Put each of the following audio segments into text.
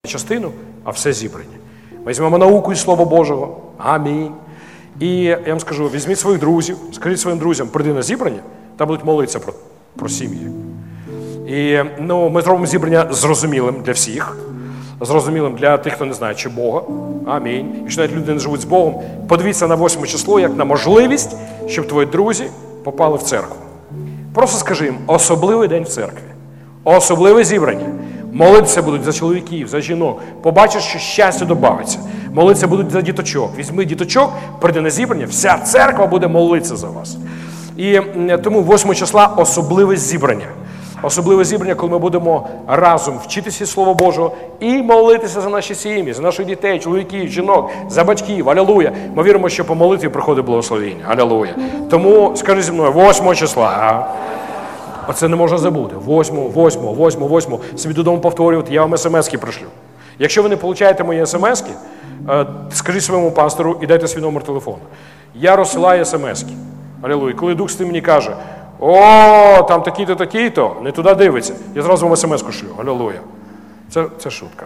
частину, а все зібрання. Ми візьмемо науку і Слово Божого. Амінь. І я вам скажу, візьміть своїх друзів, скажіть своїм друзям, прийди на зібрання, та будуть молитися про сім'ї. І ми зробимо зібрання зрозумілим для всіх, зрозумілим для тих, хто не знає, чи Бога. Амінь. Якщо навіть люди не живуть з Богом, подивіться на 8 число, як на можливість, щоб твої друзі попали в церкву. Просто скажи їм, особливий день в церкві, особливе зібрання. Молитися будуть за чоловіків, за жінок. Побачиш, що щастя добавиться. Молитися будуть за діточок. Візьми діточок, прийди на зібрання, вся церква буде молитися за вас. І тому 8 числа особливе зібрання. Особливе зібрання, коли ми будемо разом вчитися Слова Божого і молитися за наші сім'ї, за наших дітей, чоловіків, жінок, за батьків. Алілуя. Ми віримо, що по молитві приходить благословення. Алілуя. Тому скажи зі мною, 8 числа. Оце не можна забути. 8. Собі додому повторювати, я вам смс-ки пришлю. Якщо ви не отримуєте мої смс-ки, скажіть своєму пастору і дайте свій номер телефону. Я розсилаю смс-ки. Алілуя. Коли Дух Святий мені каже, там такий-то, такий-то, не туди дивиться, я зразу вам смс-ку шлю. Алілуя. Це шутка.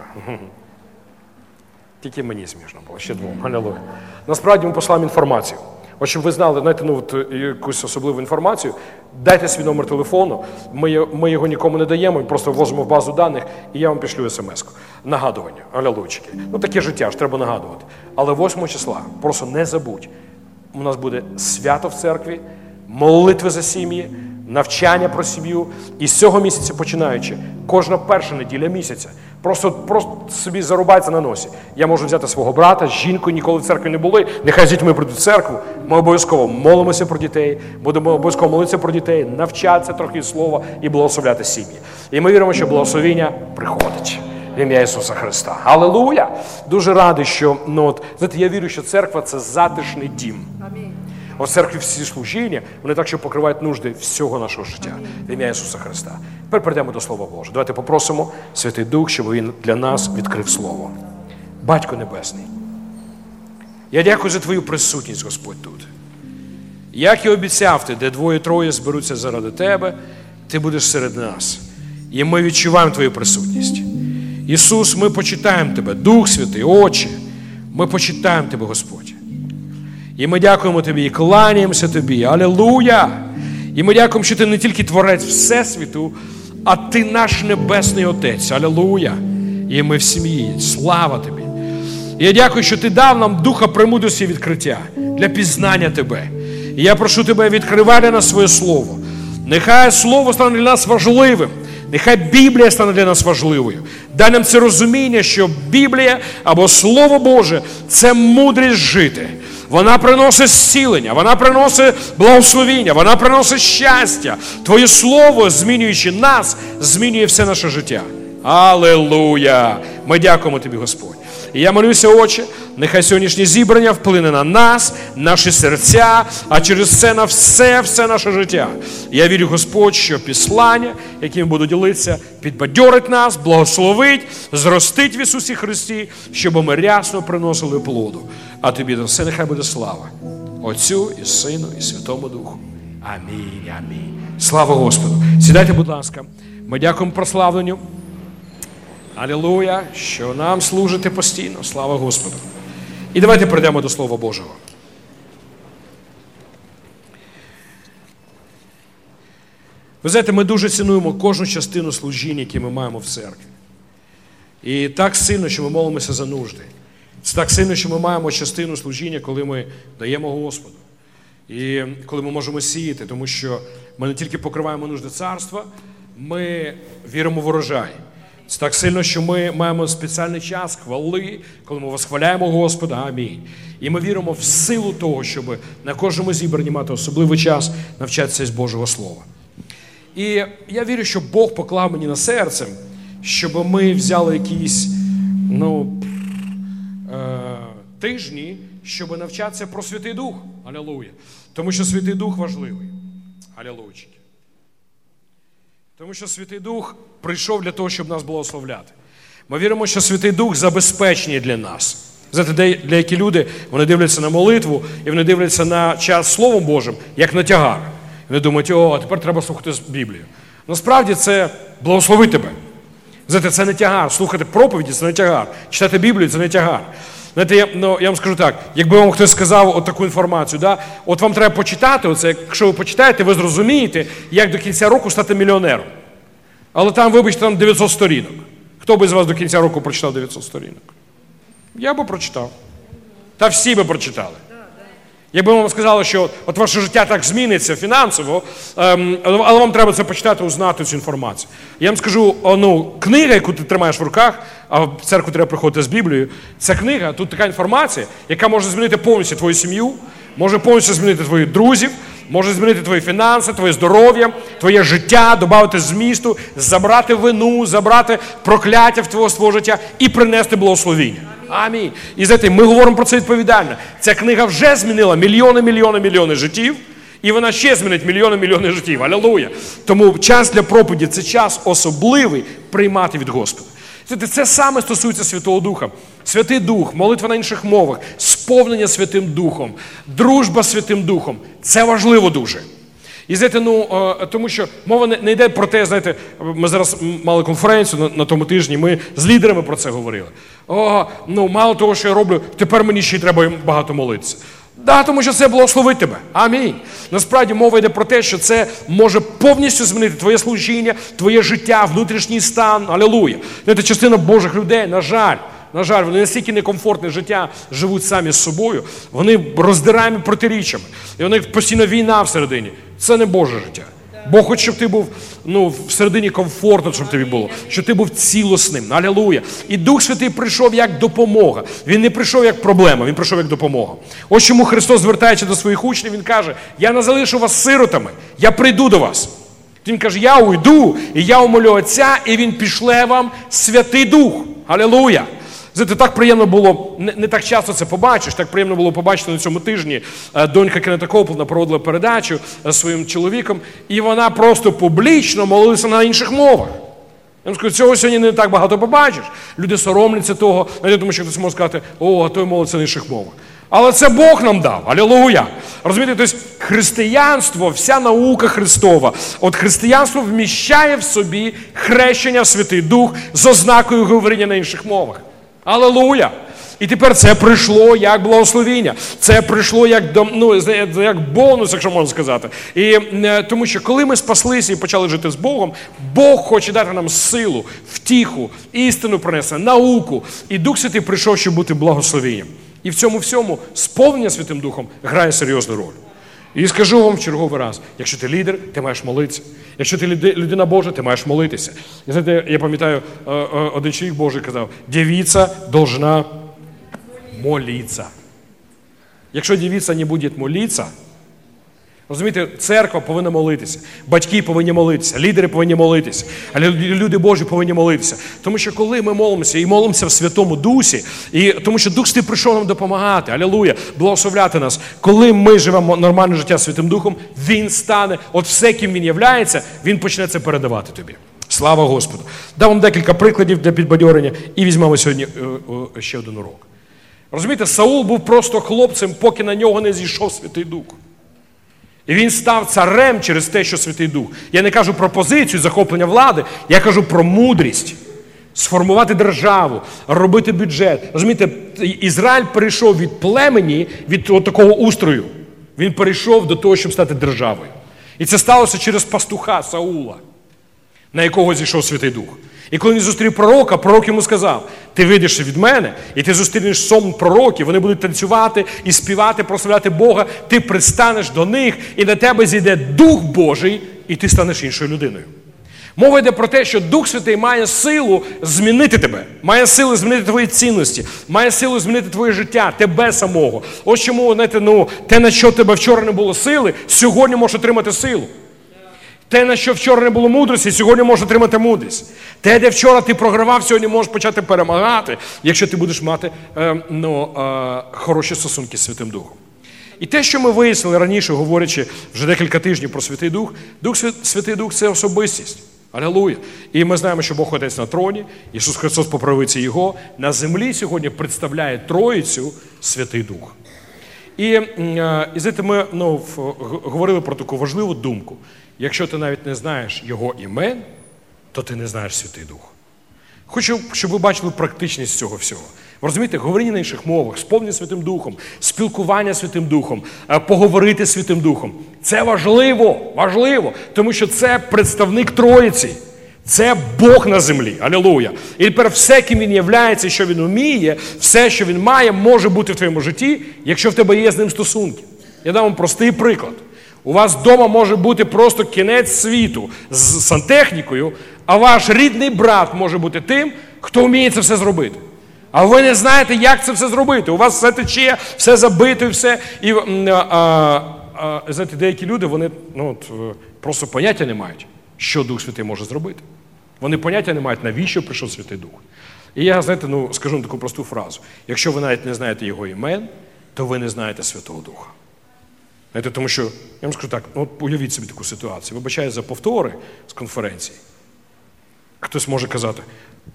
Тільки мені смішно було, ще двом. Алілуя. Насправді ми послали інформацію. От щоб ви знали, знаєте, якусь особливу інформацію, дайте свій номер телефону, ми його нікому не даємо, ми просто ввозимо в базу даних, і я вам пішлю смс-ку. Нагадування, алілуйчики. Таке життя ж треба нагадувати. Але 8 числа, просто не забудь, у нас буде свято в церкві, молитви за сім'ї, навчання про сім'ю. І з цього місяця починаючи, кожна перша неділя місяця, просто собі зарубається на носі. Я можу взяти свого брата, жінку, ніколи в церкві не були, нехай з дітьми прийдуть в церкву. Ми обов'язково молимося про дітей, будемо обов'язково молитися про дітей, навчатися трохи слова і благословляти сім'ї. І ми віримо, що благословення приходить. В ім'я Ісуса Христа. Алілуя! Дуже радий, що, знаєте, я вірю, що церква – це затишний дім. Амінь. У церкві всі служіння, вони так, що покривають нужди всього нашого життя. В ім'я Ісуса Христа. Тепер перейдемо до Слова Божого. Давайте попросимо Святий Дух, щоб Він для нас відкрив Слово. Батько Небесний, я дякую за Твою присутність, Господь, тут. Як і обіцяв Ти, де 2-3 зберуться заради Тебе, Ти будеш серед нас. І ми відчуваємо Твою присутність. Ісус, ми почитаємо Тебе, Дух Святий, Отче, ми почитаємо Тебе, Господь. І ми дякуємо Тобі і кланяємося Тобі. Алілуя! І ми дякуємо, що Ти не тільки Творець Всесвіту, а Ти наш Небесний Отець. Алілуя! І ми в сім'ї. Слава Тобі! І я дякую, що Ти дав нам духа премудрості і відкриття для пізнання Тебе. І я прошу Тебе, відкривай для нас своє Слово. Нехай Слово стане для нас важливим. Нехай Біблія стане для нас важливою. Дай нам це розуміння, що Біблія або Слово Боже – це мудрість жити. Вона приносить зцілення, вона приносить благословіння, вона приносить щастя. Твоє Слово, змінюючи нас, змінює все наше життя. Алілуя! Ми дякуємо Тобі, Господь. І я молюся, Отче, нехай сьогоднішнє зібрання вплине на нас, наші серця, а через це на все наше життя. Я вірю, Господь, що післання, яким буду ділитися, підбадьорить нас, благословить, зростить в Ісусі Христі, щоб ми рясно приносили плоду. А Тобі за все нехай буде слава. Отцю і Сину і Святому Духу. Амінь, амінь. Слава Господу. Сідайте, будь ласка. Ми дякуємо прославленню. Алілуя, що нам служите постійно. Слава Господу. І давайте перейдемо до Слова Божого. Ви знаєте, ми дуже цінуємо кожну частину служіння, які ми маємо в церкві. І так сильно, що ми молимося за нужди. Це так сильно, що ми маємо частину служіння, коли ми даємо Господу. І коли ми можемо сіяти, тому що ми не тільки покриваємо нужди царства, ми віримо в урожай. Це так сильно, що ми маємо спеціальний час хвали, коли ми восхваляємо Господа. Амінь. І ми віримо в силу того, щоб на кожному зібранні мати особливий час навчатися з Божого Слова. І я вірю, що Бог поклав мені на серце, щоб ми взяли якісь тижні, щоб навчатися про Святий Дух. Алілуя. Тому що Святий Дух важливий. Алілуйчики. Тому що Святий Дух прийшов для того, щоб нас благословляти. Ми віримо, що Святий Дух забезпечення для нас. Знаєте, деякі люди, вони дивляться на молитву, і вони дивляться на час Словом Божим, як на тягар. Вони думають, тепер треба слухати Біблію. Насправді це благословить тебе. Знаєте, це не тягар. Слухати проповіді – це не тягар. Читати Біблію – це не тягар. Знаєте, я вам скажу так, якби вам хтось сказав от таку інформацію, да? От вам треба почитати оце, якщо ви почитаєте, ви зрозумієте, як до кінця року стати мільйонером. Але там, вибачте, там 900 сторінок. Хто би з вас до кінця року прочитав 900 сторінок? Я би прочитав. Та всі би прочитали. Якби вам сказали, що от ваше життя так зміниться фінансово, але вам треба це почитати, узнати цю інформацію. Я вам скажу, книга, яку ти тримаєш в руках, а в церкву треба приходити з Біблією, ця книга, тут така інформація, яка може змінити повністю твою сім'ю, може повністю змінити твоїх друзів, може змінити твої фінанси, твоє здоров'я, твоє життя, додати змісту, забрати вину, забрати прокляття в твого життя і принести благословіння. Амінь. І знаєте, ми говоримо про це відповідально. Ця книга вже змінила мільйони життів, і вона ще змінить мільйони життів. Алілуя. Тому час для проповіді – це час особливий приймати від Господа. Знаєте, це саме стосується Святого Духа. Святий Дух, молитва на інших мовах, сповнення Святим Духом, дружба з Святим Духом – це важливо дуже. І знаєте, тому що мова не йде про те, знаєте, ми зараз мали конференцію на тому тижні, ми з лідерами про це говорили. Мало того, що я роблю, тепер мені ще й треба багато молитися. Да, тому що це благословить тебе. Амінь. Насправді мова йде про те, що це може повністю змінити твоє служіння, твоє життя, внутрішній стан. Алілуя. Знаєте, частина Божих людей, на жаль, вони настільки некомфортне життя живуть самі з собою, вони роздираємо протиріччями. І у них постійно війна всередині. Це не Боже життя. Бог хоче, щоб ти був всередині комфортно, щоб тобі було, щоб ти був цілісним. Алілуя. І Дух Святий прийшов як допомога. Він не прийшов як проблема, Він прийшов як допомога. Ось чому Христос, звертаючи до своїх учнів, Він каже: «Я не залишу вас сиротами, я прийду до вас». Він каже: «Я уйду, і я умолю Отця, і Він пішле вам Святий Дух». Алілуя. Знаєте, так приємно було, не так часто це побачиш, так приємно було побачити на цьому тижні. Донька Кеннета Коупланда проводила передачу зі своїм чоловіком, і вона просто публічно молилася на інших мовах. Я вам скажу, цього сьогодні не так багато побачиш. Люди соромляться того, тому що хтось може сказати: «О, а той молиться на інших мовах». Але це Бог нам дав. Алілуя. Розумієте, тобто християнство, вся наука Христова, от християнство вміщає в собі хрещення в Святий Дух з ознакою говоріння на інших мовах. Алілуя! І тепер це прийшло як благословіння. Це прийшло як бонус, якщо можна сказати. І тому що коли ми спаслися і почали жити з Богом, Бог хоче дати нам силу, втіху, істину принесе, науку. І Дух Святий прийшов, щоб бути благословенням. І в цьому всьому сповнення Святим Духом грає серйозну роль. І скажу вам в черговий раз: якщо ти лідер, ти маєш молитися. Якщо ти людина Божа, ти маєш молитися. І знаєте, я пам'ятаю, один чоловік Божий казав: «Дівиця должна молитися». Якщо дівиця не буде молитися, розумієте, церква повинна молитися, батьки повинні молитися, лідери повинні молитися, люди Божі повинні молитися. Тому що коли ми молимося і молимося в Святому Дусі, і тому що Дух Святий прийшов нам допомагати, алілуя, благословляти нас, коли ми живемо нормальне життя Святим Духом, Він стане, от все, ким Він являється, Він почне це передавати тобі. Слава Господу. Дам вам декілька прикладів для підбадьорення і візьмемо сьогодні ще один урок. Розумієте, Саул був просто хлопцем, поки на нього не зійшов Святий Дух. І він став царем через те, що Святий Дух. Я не кажу про позицію захоплення влади, я кажу про мудрість. Сформувати державу, робити бюджет. Розумієте, Ізраїль перейшов від племені, від такого устрою. Він перейшов до того, щоб стати державою. І це сталося через пастуха Саула, на якого зійшов Святий Дух. І коли він зустрів пророка, пророк йому сказав: «Ти вийдеш від мене, і ти зустрінеш сон пророків, вони будуть танцювати і співати, прославляти Бога, ти пристанеш до них, і на тебе зійде Дух Божий, і ти станеш іншою людиною». Мова йде про те, що Дух Святий має силу змінити тебе, має силу змінити твої цінності, має силу змінити твоє життя, тебе самого. Ось чому, знаєте, те, на що тебе вчора не було сили, сьогодні можеш отримати силу. Те, на що вчора не було мудрості, сьогодні можеш отримати мудрість. Те, де вчора ти програвав, сьогодні можеш почати перемагати, якщо ти будеш мати хороші стосунки з Святим Духом. І те, що ми вияснили раніше, говорячи вже декілька тижнів про Святий Дух, Святий Дух – це особистість. Алілуя. І ми знаємо, що Бог Отець на троні, Ісус Христос по правиці Його, на землі сьогодні представляє Троїцю Святий Дух. І знаєте, ми говорили про таку важливу думку. Якщо ти навіть не знаєш Його імен, то ти не знаєш Святий Дух. Хочу, щоб ви бачили практичність цього всього. Ви розумієте, говоріння на інших мовах, сповнення Святим Духом, спілкування Святим Духом, поговорити Святим Духом. Це важливо, тому що це представник Троїці. Це Бог на землі. Алілуя. І тепер все, ким Він являється, що Він вміє, все, що Він має, може бути в твоєму житті, якщо в тебе є з ним стосунки. Я дам вам простий приклад. У вас вдома може бути просто кінець світу з сантехнікою, а ваш рідний брат може бути тим, хто вміє це все зробити. А ви не знаєте, як це все зробити. У вас все тече, все забито і все. І, знаєте, деякі люди, вони просто поняття не мають, що Дух Святий може зробити. Вони поняття не мають, навіщо прийшов Святий Дух. І я, знаєте, скажу вам таку просту фразу. Якщо ви навіть не знаєте його імен, то ви не знаєте Святого Духа. Знаєте, тому що, я вам скажу так, уявіть собі таку ситуацію. Вибачаю за повтори з конференції. Хтось може казати,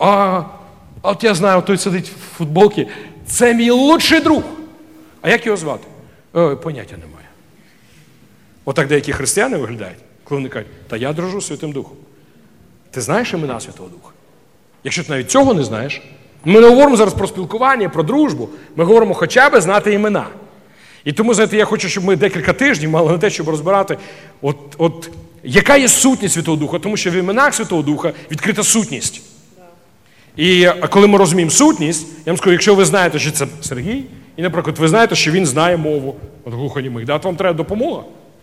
от я знаю, той сидить в футболці, це мій лучший друг. А як його звати? Поняття немає. Отак деякі християни виглядають, коли вони кажуть, та я дружу з Святим Духом. Ти знаєш імена Святого Духа? Якщо ти навіть цього не знаєш, ми не говоримо зараз про спілкування, про дружбу, ми говоримо хоча б знати імена. І тому, знаєте, я хочу, щоб ми декілька тижнів мали на те, щоб розбирати, яка є сутність Святого Духа, тому що в іменах Святого Духа відкрита сутність. І коли ми розуміємо сутність, я вам скажу, якщо ви знаєте, що це Сергій, і, наприклад, ви знаєте, що він знає мову глухонімих, да, то вам треба допомога.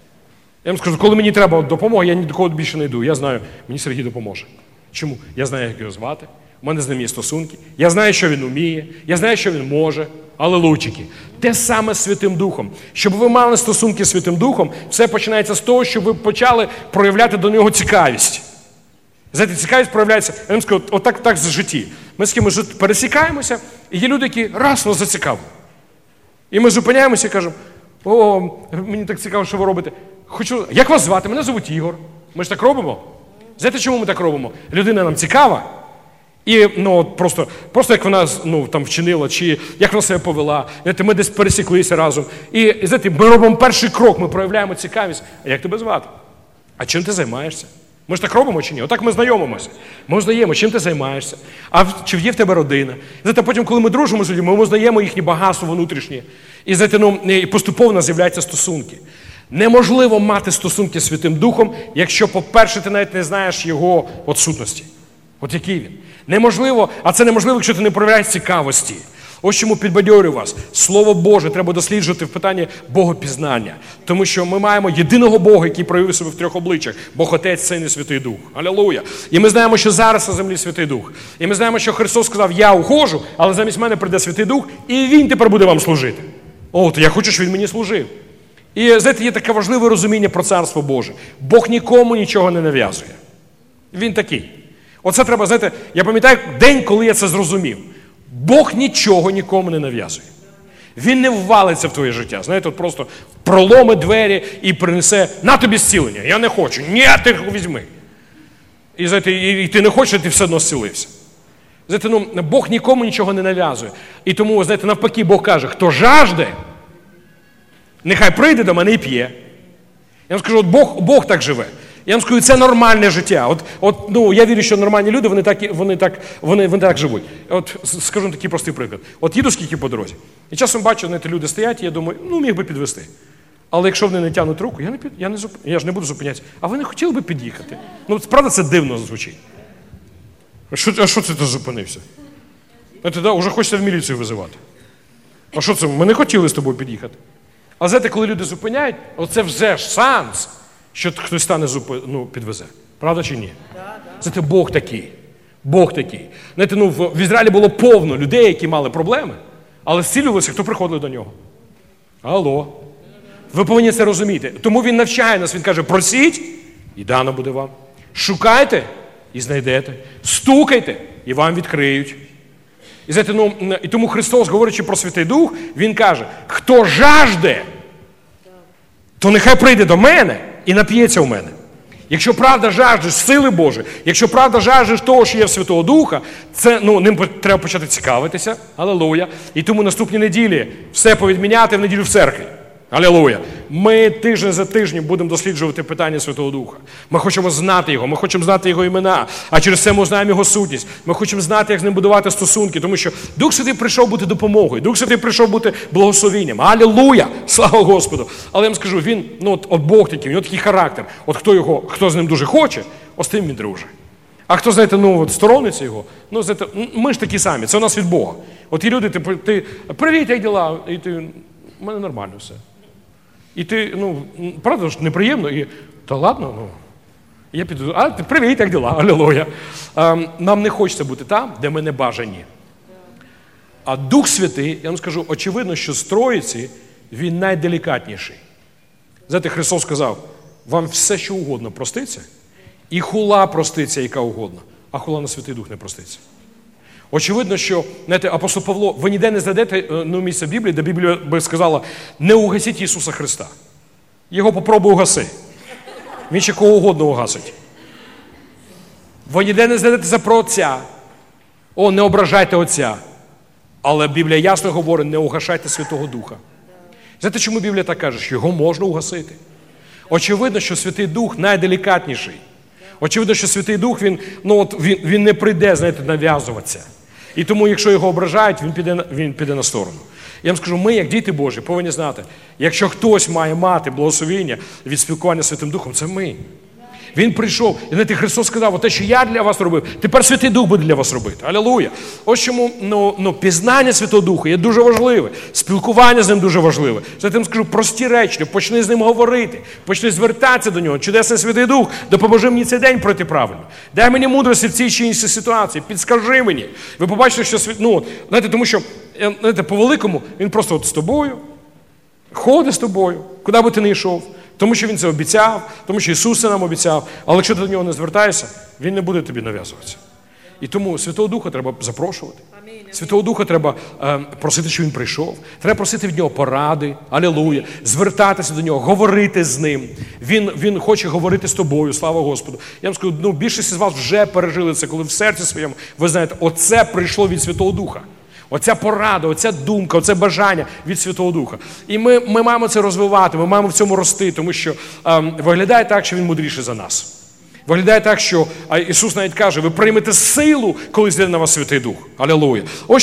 Я вам скажу, коли мені треба допомога, я ні до кого більше не йду. Я знаю, мені Сергій допоможе. Чому? Я знаю, як його звати, у мене з ним є стосунки, я знаю, що він вміє, я знаю, що він може. Алелуйчики. Те саме з Святим Духом. Щоб ви мали стосунки з Святим Духом, все починається з того, щоб ви почали проявляти до нього цікавість. Знаєте, цікавість проявляється, я вам скажу, отак в житті. Ми з кимось пересікаємося, і є люди, які раз нас зацікавили. І ми зупиняємося і кажемо, мені так цікаво, що ви робите. Як вас звати? Мене звуть Ігор. Ми ж так робимо. Знаєте, чому ми так робимо? Людина нам цікава. І просто як вона там вчинила, чи як вона себе повела. Знаєте, ми десь пересіклися разом. І знаєте, ми робимо перший крок, ми проявляємо цікавість. А як тебе звати? А чим ти займаєшся? Ми ж так робимо чи ні? Отак ми знайомимося. Ми узнаємо, чим ти займаєшся. А чи є в тебе родина? Знаєте, потім, коли ми дружимо з людьми, ми узнаємо їхнє багатство внутрішнє. І знаєте, і поступово у нас з'являються стосунки. Неможливо мати стосунки з Святим Духом, якщо, по-перше, ти навіть не знаєш його сутності. От який він. Неможливо, а це неможливо, якщо ти не проявляєш цікавості. Ось чому підбадьорюю вас. Слово Боже треба досліджувати в питанні богопізнання. Тому що ми маємо єдиного Бога, який проявив себе в трьох обличчях. Бог Отець, Син і Святий Дух. Алілуя. І ми знаємо, що зараз на землі Святий Дух. І ми знаємо, що Христос сказав, я ухожу, але замість мене прийде Святий Дух, і Він тепер буде вам служити. То я хочу, щоб Він мені служив. І, знаєте, є таке важливе розуміння про Царство Боже. Бог нікому нічого не нав'язує. Він такий. Оце треба, знаєте, я пам'ятаю день, коли я це зрозумів. Бог нічого нікому не нав'язує. Він не ввалиться в твоє життя. Знаєте, просто проломи двері і принесе, на тобі зцілення. Я не хочу. Ні, ти візьми. І, знаєте, і ти не хочеш, ти все одно зцілився. Знаєте, Бог нікому нічого не нав'язує. І тому, знаєте, навпаки, Бог каже, хто жажде, нехай прийде до мене і п'є. Я вам скажу, Бог так живе. Я вам скажу, це нормальне життя. Я вірю, що нормальні люди, вони так живуть. Скажу такий простий приклад. Їду скільки по дорозі. І часом бачу, знаєте, люди стоять, і я думаю, міг би підвести. Але якщо вони не тягнуть руку, я ж не буду зупинятися. А ви не хотіли би під'їхати? Правда, це дивно звучить. А що це ти зупинився? Вже хочеться в міліцію визивати. А що це? Ми не хотіли з тобою під'їхати. А знаєте, коли люди зупиняють, це вже ж шанс, що хтось стане підвезе. Правда чи ні? Знаєте, Бог такий. Бог такий. Знаєте, в Ізраїлі було повно людей, які мали проблеми, але зцілювалися, хто приходив до нього. Алло. Ви повинні це розуміти. Тому він навчає нас, він каже, просіть, і дано буде вам. Шукайте, і знайдете. Стукайте, і вам відкриють. І знаєте, і тому Христос, говорячи про Святий Дух, він каже, хто жажде, то нехай прийде до мене і нап'ється в мене. Якщо правда жаждеш сили Божої, якщо правда жаждеш того, що є в Святого Духа, це, ним треба почати цікавитися. Алілуя. І тому наступні неділі все повідміняти в неділю в церкві. Алілуя. ми тиждень за тижнем будемо досліджувати питання Святого Духа. Ми хочемо знати Його, ми хочемо знати Його імена, а через це ми знаємо Його сутність. Ми хочемо знати, як з ним будувати стосунки, тому що Дух Святий прийшов бути допомогою, Дух Святий прийшов бути благословенням. Алілуя! Слава Господу! Але я вам скажу, він, от Бог такий, у нього такий характер. От хто з ним дуже хоче, з тим він друже. А хто, знаєте, сторониться його, знаєте, ми ж такі самі, це у нас від Бога. От і люди, ти привіт, як діла? І ти, у мене нормально все. І ти, правда ж, неприємно, і, та ладно, я піду, привіт, як діла? Алілуя. Нам не хочеться бути там, де ми не бажані. А Дух Святий, я вам скажу, очевидно, що з Троїці він найделікатніший. Знаєте, Христос сказав, вам все, що угодно проститься, і хула проститься, яка угодно, а хула на Святий Дух не проститься. Очевидно, що, знаєте, апостол Павло, ви ніде не знайдете місце в Біблії, де Біблія би сказала, не угасіть Ісуса Христа. Його попробуй угаси. Він ще кого угодно угасить. Ви ніде не знайдете це про Отця. Не ображайте Отця. Але Біблія ясно говорить, не угашайте Святого Духа. Знаєте, чому Біблія так каже? Що його можна угасити. Очевидно, що Святий Дух найделікатніший. Очевидно, що Святий Дух, він не прийде, знаєте, нав'язуватися. І тому, якщо його ображають, він піде на сторону. Я вам скажу, ми, як діти Божі, повинні знати, якщо хтось має мати благословення від спілкування з Святим Духом, це ми. Він прийшов, і знаєте, Христос сказав, те, що я для вас робив, тепер Святий Дух буде для вас робити. Алілуя. Ось чому пізнання Святого Духа є дуже важливе, спілкування з ним дуже важливе. Знаєте, я вам скажу, прості речі, почни з ним говорити, почни звертатися до нього. Чудесний Святий Дух, допоможи мені цей день пройти правильно. Дай мені мудрості в цій чи іншій ситуації, підскажи мені. Ви побачите, що знаєте, тому що, знаєте, по-великому, він просто з тобою, ходить з тобою, куди би ти не йшов. Тому що Він це обіцяв, тому що Ісус це нам обіцяв. Але якщо ти до нього не звертаєшся, Він не буде тобі нав'язуватися. І тому Святого Духа треба запрошувати. Святого Духа треба просити, щоб Він прийшов. Треба просити від Нього поради, алілуя, звертатися до Нього, говорити з Ним. Він хоче говорити з тобою, слава Господу. Я вам скажу, більшість з вас вже пережили це, коли в серці своєму, ви знаєте, оце прийшло від Святого Духа. Оця порада, оця думка, оце бажання від Святого Духа. І ми маємо це розвивати, ми маємо в цьому рости, тому що виглядає так, що Він мудріший за нас. Виглядає так, що Ісус навіть каже, ви приймете силу, коли зійде на вас Святий Дух. Алілуя. Ось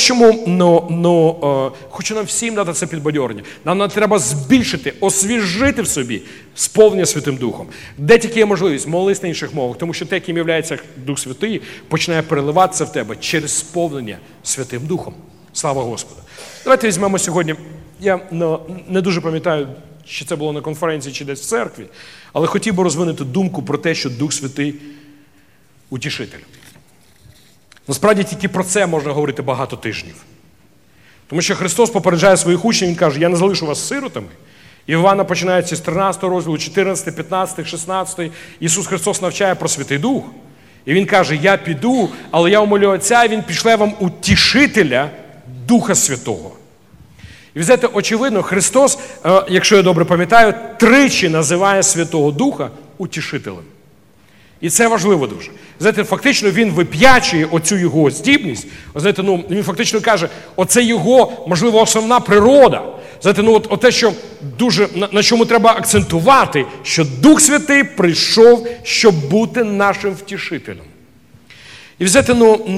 чому хочу нам всім дати це підбадьорення. Нам треба збільшити, освіжити в собі сповнення Святим Духом. Де тільки є можливість, молись на інших мовах, тому що те, яким є Дух Святий, починає переливатися в тебе через сповнення Святим Духом. Слава Господу. Давайте візьмемо сьогодні, я не дуже пам'ятаю, чи це було на конференції, чи десь в церкві, але хотів би розвинути думку про те, що Дух Святий – утішитель. Насправді, тільки про це можна говорити багато тижнів. Тому що Христос попереджає своїх учнів, Він каже, я не залишу вас сиротами. І Івана починається з 13 розділу, 14, 15, 16. Ісус Христос навчає про Святий Дух. І Він каже, я піду, але я умолю Отця, і Він пішле вам утішителя Духа Святого. І ви знаєте, очевидно, Христос, якщо я добре пам'ятаю, тричі називає Святого Духа утішителем. І це важливо дуже. Знаєте, фактично він вип'ячує оцю його здібність. Знаєте, він фактично каже, оце його, можливо, основна природа. Знаєте, оте, що дуже, на чому треба акцентувати, що Дух Святий прийшов, щоб бути нашим втішителем. І взяти,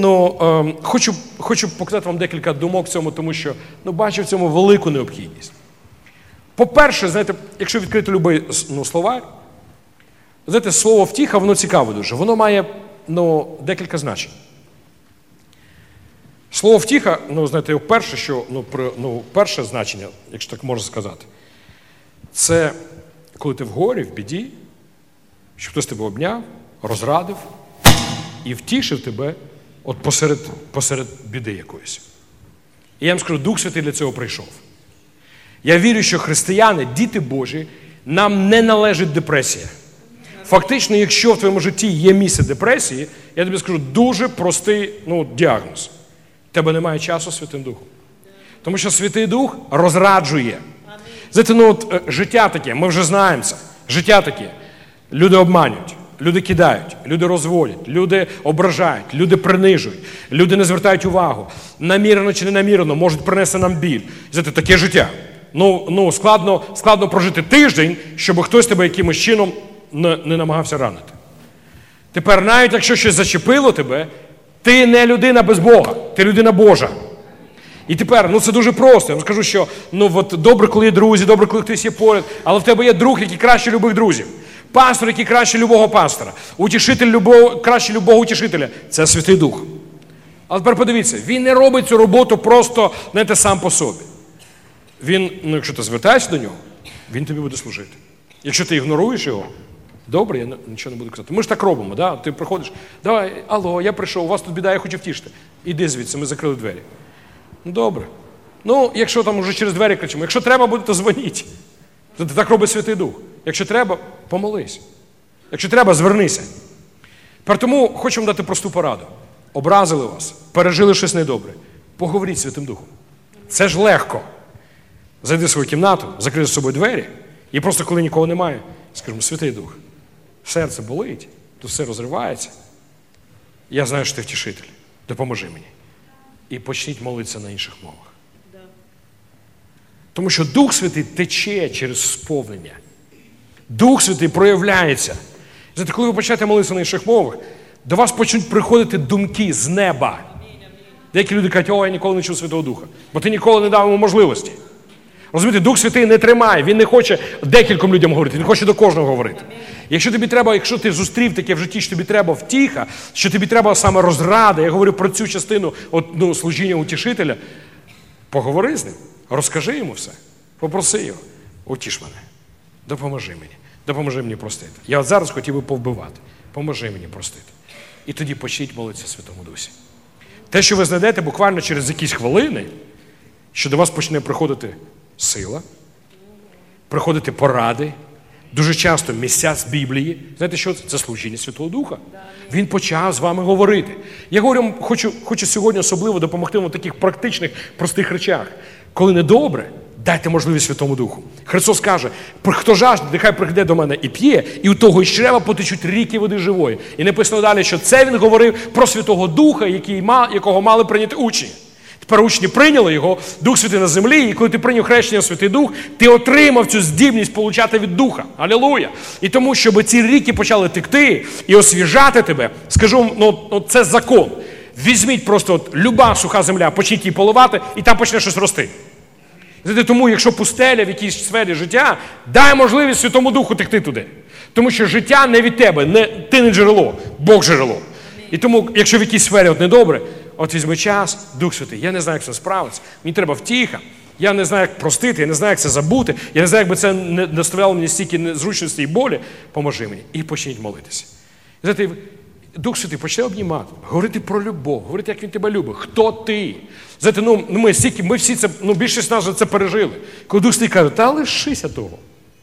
хочу показати вам декілька думок в цьому, тому що бачу в цьому велику необхідність. По-перше, знаєте, якщо відкрити будь-який словар, знаєте, слово «втіха», воно цікаве дуже. Воно має декілька значень. Слово «втіха», знаєте, перше значення, якщо так можна сказати, це коли ти в горі, в біді, щоб хтось тебе обняв, розрадив, і втішив тебе от посеред біди якоїсь. І я вам скажу, Дух Святий для цього прийшов. Я вірю, що християни, діти Божі, нам не належить депресія. Фактично, якщо в твоєму житті є місце депресії, я тобі скажу, дуже простий діагноз. В тебе немає часу з Святим Духом. Тому що Святий Дух розраджує. Знаєте, життя таке, ми вже знаємо це. Життя таке. Люди обманюють. Люди кидають, люди розводять, люди ображають, люди принижують, люди не звертають увагу. Намірено чи не намірено можуть принести нам біль. Знаєте, таке життя. складно прожити тиждень, щоб хтось тебе якимось чином не намагався ранити. Тепер навіть якщо щось зачепило тебе, ти не людина без Бога, ти людина Божа. І тепер, це дуже просто. Я вам скажу, що добре, коли є друзі, добре, коли хтось є поряд, але в тебе є друг, який краще любих друзів. Пастор, який краще любого пастора. Утішитель краще любого утішителя. Це Святий Дух. Але тепер подивіться, він не робить цю роботу просто, сам по собі. Він, якщо ти звертаєшся до нього, він тобі буде служити. Якщо ти ігноруєш його, добре, я нічого не буду казати. Ми ж так робимо, да? Ти приходиш, давай, алло, я прийшов, у вас тут біда, я хочу втішити. Іди звідси, ми закрили двері. Добре. Якщо там уже через двері кричимо, якщо треба буде, то дзвоніть. Так робить Святий Дух. Якщо треба, помолись. Якщо треба, звернися. Тому хочу вам дати просту пораду. Образили вас, пережили щось недобре. Поговоріть з Святим Духом. Це ж легко. Зайди в свою кімнату, закрий за собою двері, і просто коли нікого немає, скажемо: Святий Дух, серце болить, тут все розривається. Я знаю, що ти втішитель. Допоможи мені. І почніть молитися на інших мовах. Тому що Дух Святий тече через сповнення. Дух Святий проявляється. Знаєте, коли ви почнете молитися на інших мовах, до вас почнуть приходити думки з неба. Деякі люди кажуть: я ніколи не чув Святого Духа. Бо ти ніколи не дав йому можливості. Розумієте, Дух Святий не тримає, він не хоче декільком людям говорити, він хоче до кожного говорити. Якщо ти зустрів таке в житті, що тобі треба втіха, що тобі треба саме розрада, я говорю про цю частину служіння утішителя, поговори з ним, розкажи йому все, попроси його: утіш мене, допоможи мені простити. Я зараз хотів би повбивати, поможи мені простити. І тоді почніть молитися Святому Дусі. Те, що ви знайдете буквально через якісь хвилини, що до вас почне приходити сила, приходити поради, дуже часто місця з Біблії. Знаєте, що це? Це служіння Святого Духа. Він почав з вами говорити. Я говорю, хочу сьогодні особливо допомогти вам в таких практичних, простих речах. Коли недобре, дайте можливість Святому Духу. Христос каже: хто жажде, нехай прийде до мене і п'є, і у того із чрева потечуть ріки води живої. І написано далі, що це він говорив про Святого Духа, якого мали прийняти учні. Тепер учні прийняли його, Дух Святий на землі, і коли ти прийняв хрещення в Святий Дух, ти отримав цю здібність получати від Духа. Алілуя! І тому, щоб ці ріки почали текти і освіжати тебе, скажу вам, це закон. Візьміть просто люба суха земля, почніть її поливати, і там почне щось рости. Тому, якщо пустеля в якійсь сфері життя, дай можливість Святому Духу текти туди. Тому що життя не від тебе, ти не джерело, Бог джерело. І тому, якщо в якійсь сфері недобре, візьми час, Дух Святий, я не знаю, як це справиться, мені треба втіха, я не знаю, як простити, я не знаю, як це забути, я не знаю, як би це не доставляло мені стільки незручності і болі, поможи мені. І почніть молитися. Знаєте, Дух Святий почне обнімати, говорити про любов, говорити, як він тебе любить, хто ти. Знаєте, ми всі це, більшість нас вже це пережили. Коли Дух Святий каже: та лишися того,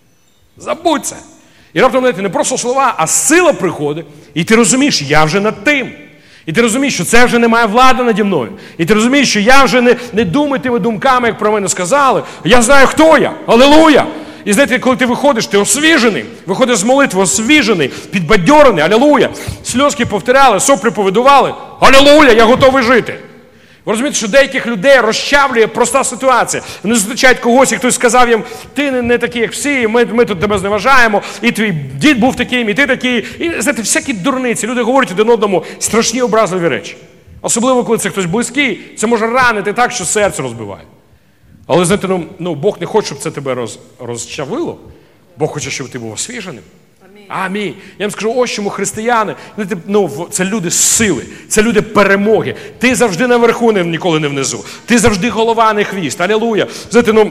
забудь це. І раптом, знаєте, не просто слова, а сила приходить, і ти розумієш: я вже над тим. І ти розумієш, що це вже не має влади наді мною. І ти розумієш, що я вже не думаю тими думками, як про мене сказали. Я знаю, хто я. Алілуя! І знаєте, коли ти виходиш, ти освіжений. Виходиш з молитви освіжений, підбадьорений. Алілуя! Сльозки повторяли, соплі повидували. Алілуя! Я готовий жити. Ви розумієте, що деяких людей розчавлює проста ситуація. Вони зустрічають когось, і хтось сказав їм: ти не такий, як всі, ми тут тебе зневажаємо, і твій дід був таким, і ти такий. І, знаєте, всякі дурниці. Люди говорять один одному страшні образливі речі. Особливо, коли це хтось близький, це може ранити так, що серце розбиває. Але, знаєте, Бог не хоче, щоб це тебе розчавило. Бог хоче, щоб ти був освіженим. Амінь. Я вам скажу, ось чому християни, це люди сили, це люди перемоги. Ти завжди наверху, ніколи не внизу. Ти завжди голова, а не хвіст. Алілуя. Знаєте,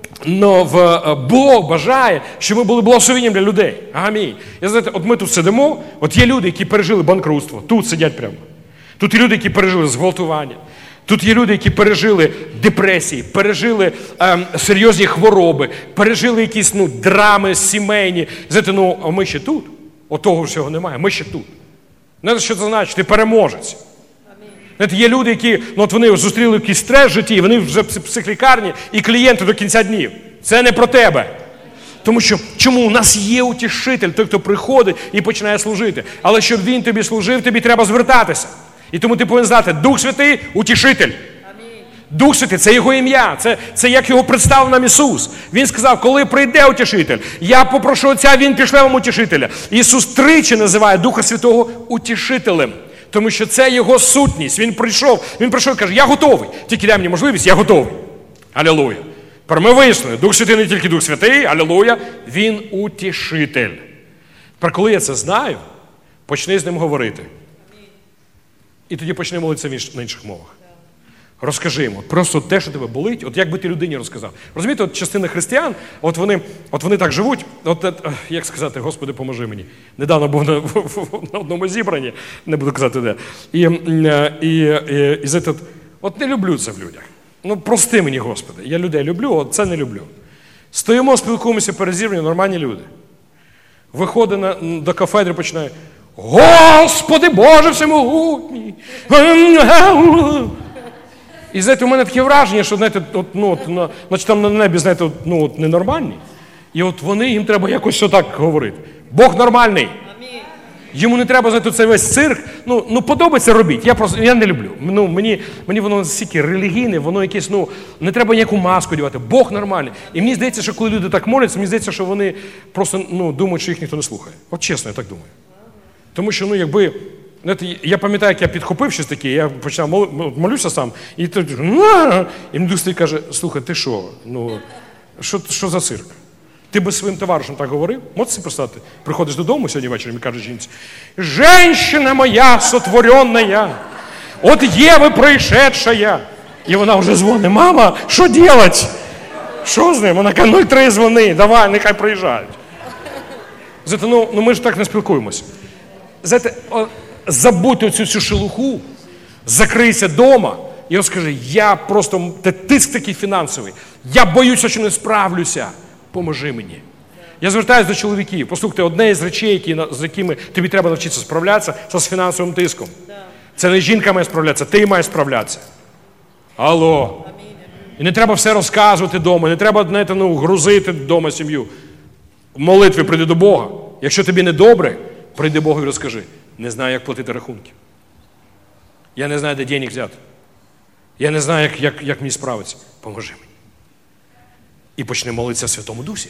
Бог бажає, щоб ми були благословенням для людей. Амінь. Знаєте, ми тут сидимо, є люди, які пережили банкрутство. Тут сидять прямо. Тут є люди, які пережили зґвалтування. Тут є люди, які пережили депресії, пережили серйозні хвороби, пережили якісь драми сімейні. Знаєте, а ми ще тут. Того всього немає, ми ще тут. Знаєте, що це значить? Ти переможець. Знаєте, є люди, які, вони зустріли якийсь стрес в житті, вони вже в психлікарні і клієнти до кінця днів. Це не про тебе. Тому що, чому? У нас є утішитель, той, хто приходить і починає служити. Але щоб він тобі служив, тобі треба звертатися. І тому ти повинен знати: Дух Святий – утішитель. Дух Святий – це Його ім'я, це як Його представив нам Ісус. Він сказав, коли прийде Утішитель, я попрошу Отця, Він пішле вам Утішителя. Ісус тричі називає Духа Святого Утішителем, тому що це Його сутність. Він прийшов і каже, я готовий, тільки дай мені можливість, я готовий. Алілуя. Тепер ми вияснили, Дух Святий не тільки Дух Святий, алілуя, Він Утішитель. Тепер, коли я це знаю, почни з Ним говорити. І тоді почни молитися на інших мовах. Розкажи йому. Просто те, що тебе болить, от як би ти людині розказав. Розумієте, от частина християн, от вони так живуть, як сказати, Господи, поможи мені. Недавно був на одному зібранні, не буду казати де. От не люблю це в людях. Ну, прости мені, Господи. Я людей люблю, от це не люблю. Стоїмо, спілкуємося перед зібранням, нормальні люди. Виходить до кафедри, починає, Господи Боже всемогутній. І, знаєте, у мене таке враження, що, знаєте, значить там на небі, знаєте, ненормальні. І от їм треба якось отак говорити. Бог нормальний. Йому не треба, знаєте, цей весь цирк. Подобається робіть. Я не люблю. Мені воно стільки релігійне, воно якесь, не треба ніяку маску одягати. Бог нормальний. І мені здається, що коли люди так моляться, мені здається, що вони просто, думають, що їх ніхто не слухає. От чесно, я так думаю. Тому що, якби... Я пам'ятаю, як я підхопив щось таке, я почав молюся сам, і мені Дух Святий каже, слухай, ти що? Що за цирк? Ти би своїм товаришем так говорив? Можете собі представити? Приходиш додому сьогодні ввечері і каже жінці, «Женщина моя сотворенная, от Єви прийшедшая». І вона вже дзвонить, мама, що делать? Що з ним? Вона каже, 03 дзвони, давай, нехай приїжджають. Знаєте, ми ж так не спілкуємося. Знаєте, забудь оцю всю шелуху, закрийся вдома і от скажи, я просто, тиск такий фінансовий, я боюся, що не справлюся, поможи мені. Я звертаюся до чоловіків, послухайте, одне із речей, з якими тобі треба навчитися справлятися, це з фінансовим тиском. Це не жінка має справлятися, ти маєш справлятися. Алло. І не треба все розказувати вдома, не треба, знаєте, грузити вдома сім'ю. В молитві прийди до Бога. Якщо тобі не добре, прийди Богу і розкажи. Не знаю, як платити рахунки. Я не знаю, де денег взяти. Я не знаю, як мені справитися. Поможи мені. І почни молитися в Святому Дусі.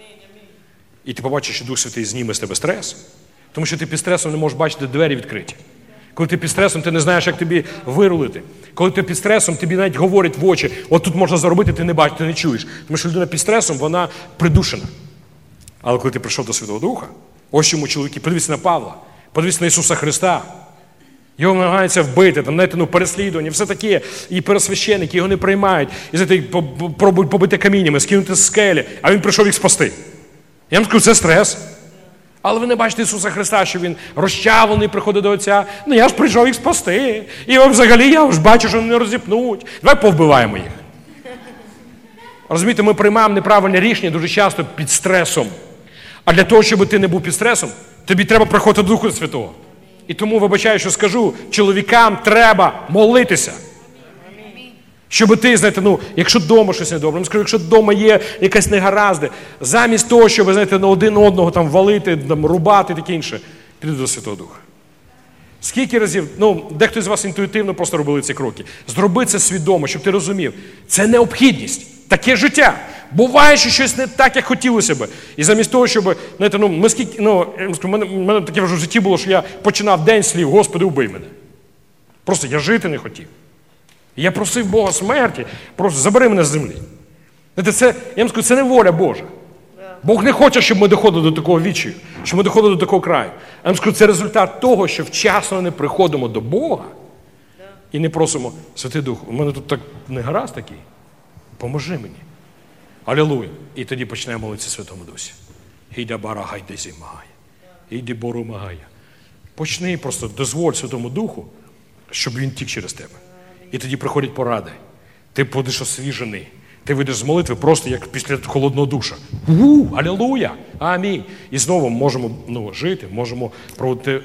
І ти побачиш, що Дух Святий зніме з тебе стрес. Тому що ти під стресом не можеш бачити, де двері відкриті. Коли ти під стресом, ти не знаєш, як тобі вирулити. Коли ти під стресом, тобі навіть говорять в очі, от тут можна заробити, ти не бачиш, ти не чуєш. Тому що людина під стресом, вона придушена. Але коли ти прийшов до Святого Духа, ось чому чоловіки, подивіться на Павла, подивіться на Ісуса Христа. Його намагаються вбити, переслідування, все таке. І пересвященники його не приймають. І знаєте, пробують побити каміннями, скинути з скелі, а він прийшов їх спасти. Я вам скажу, це стрес. Але ви не бачите Ісуса Христа, що Він розчавлений, приходить до Отця. Я ж прийшов їх спасти. І взагалі я ж бачу, що вони не розіпнуть. Давай повбиваємо їх. Розумієте, ми приймаємо неправильне рішення дуже часто під стресом. А для того, щоб ти не був під стресом, тобі треба приходити до Духа Святого. І тому, вибачаю, що скажу, чоловікам треба молитися. Щоб ти, знаєте, якщо вдома щось недобре, скажу, якщо вдома є якась негаразди, замість того, щоб, знаєте, на один одного там валити, рубати і таке інше, піди до Святого Духа. Скільки разів, дехто з вас інтуїтивно просто робили ці кроки. Зроби це свідомо, щоб ти розумів. Це необхідність, таке життя. Буває, що щось не так, як хотілося би. І замість того, щоб, знаєте, в мене таке вже в житті було, що я починав день слів, Господи, убий мене. Просто я жити не хотів. Я просив Бога смерті, просто забери мене з землі. Знаєте, я вам скажу, це не воля Божа. Бог не хоче, щоб ми доходили до такого відчаю, щоб ми доходили до такого краю. Я вам скажу, це результат того, що вчасно не приходимо до Бога і не просимо, Святий Дух, у мене тут так не гаразд такий, поможи мені. Алілуя. І тоді почнемо молитися Святому Дусі. Гійда бара гайде зімагає. Гійди бору магає. Почни просто, дозволь Святому Духу, щоб він тік через тебе. І тоді приходять поради. Ти будеш освіжений. Ти вийдеш з молитви просто як після холодного душа. Алілуя! Амінь! І знову можемо жити, можемо проводити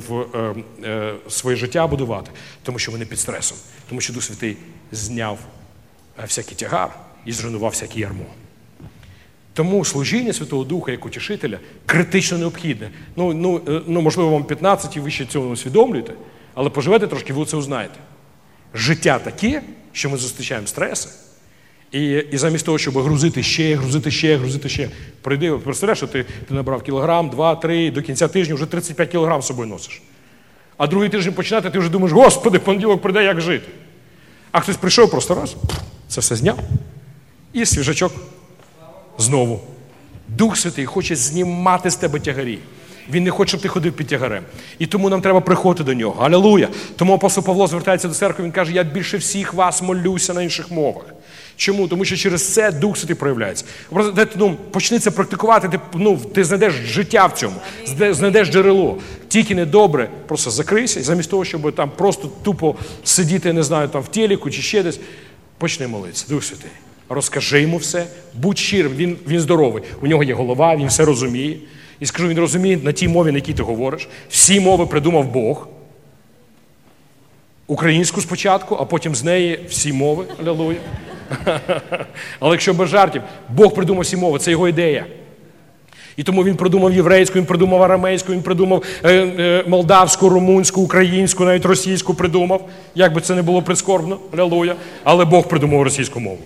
своє життя будувати, тому що ми не під стресом. Тому що Дух Святий зняв всякий тягар і зруйнував всяке ярмо. Тому служіння Святого Духа як утішителя критично необхідне. Можливо, вам 15 і ви ще цього не усвідомлюєте, але поживете трошки, ви це узнаєте. Життя таке, що ми зустрічаємо стреси, і замість того, щоб грузити ще, прийди, представляєш, що ти набрав кілограм, 2, 3, до кінця тижня вже 35 кілограм з собою носиш. А другий тиждень починати, ти вже думаєш, Господи, понеділок прийде, як жити. А хтось прийшов просто раз, це все зняв, і свіжачок знову. Дух Святий хоче знімати з тебе тягарі. Він не хоче, щоб ти ходив під тягарем. І тому нам треба приходити до нього. Алілуя! Тому апостол Павло звертається до церкви, він каже, я більше всіх вас молюся на інших мовах. Чому? Тому що через це Дух Святий проявляється. Почни це практикувати, ти знайдеш життя в цьому, знайдеш джерело. Тільки не добре, просто закрийся, і замість того, щоб там просто тупо сидіти, не знаю, там в телеку чи ще десь, почни молитися. Дух Святий, розкажи йому все, будь щирим, він здоровий, у нього є голова, він все розуміє. І скажу, він розуміє на тій мові, на якій ти говориш. Всі мови придумав Бог. Українську спочатку, а потім з неї всі мови. Алілуя. Але якщо без жартів, Бог придумав всі мови, це його ідея. І тому він придумав єврейську, він придумав арамейську, він придумав молдавську, румунську, українську, навіть російську придумав. Як би це не було прискорбно, алілуя. Але Бог придумав російську мову.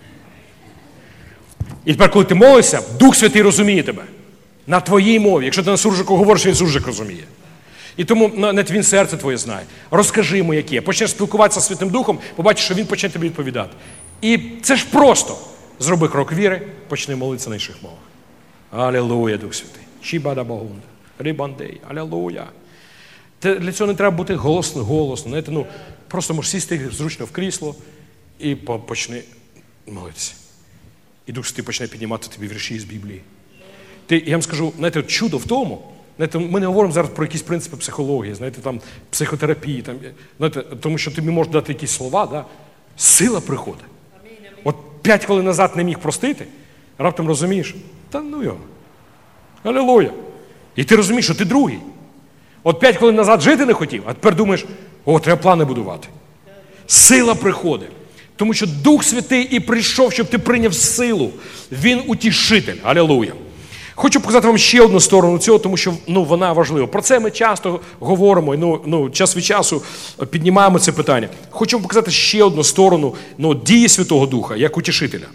І тепер, коли ти молишся, Дух Святий розуміє тебе. На твоїй мові. Якщо ти на суржику говориш, він суржик розуміє. І тому навіть він серце твоє знає. Розкажи йому, яке. Почнеш спілкуватися з Святим Духом, побачиш, що він почне тобі відповідати. І це ж просто. Зроби крок віри, почни молитися на інших мовах. Алілуя, Дух Святий. Чібада Богунда. Рибандей. Алілуя. Для цього не треба бути голосно. Знаєте, просто можеш сісти зручно в крісло і почни молитися. І Дух Святий почне піднімати тобі вірші з Біблії. Я вам скажу, знаєте, чудо в тому, знаєте, ми не говоримо зараз про якісь принципи психології, знаєте, там, психотерапії, там, знаєте, тому що тобі можуть дати якісь слова, да? Сила приходить. От 5 хвилин назад не міг простити, раптом розумієш, та ну його, алілуя. І ти розумієш, що ти другий. От 5 хвилин назад жити не хотів, а тепер думаєш, треба плани будувати. Сила приходить. Тому що Дух Святий і прийшов, щоб ти прийняв силу. Він утішитель. Алілуя. Хочу показати вам ще одну сторону цього, тому що вона важлива. Про це ми часто говоримо, час від часу піднімаємо це питання. Хочу вам показати ще одну сторону дії Святого Духа, як утішителя.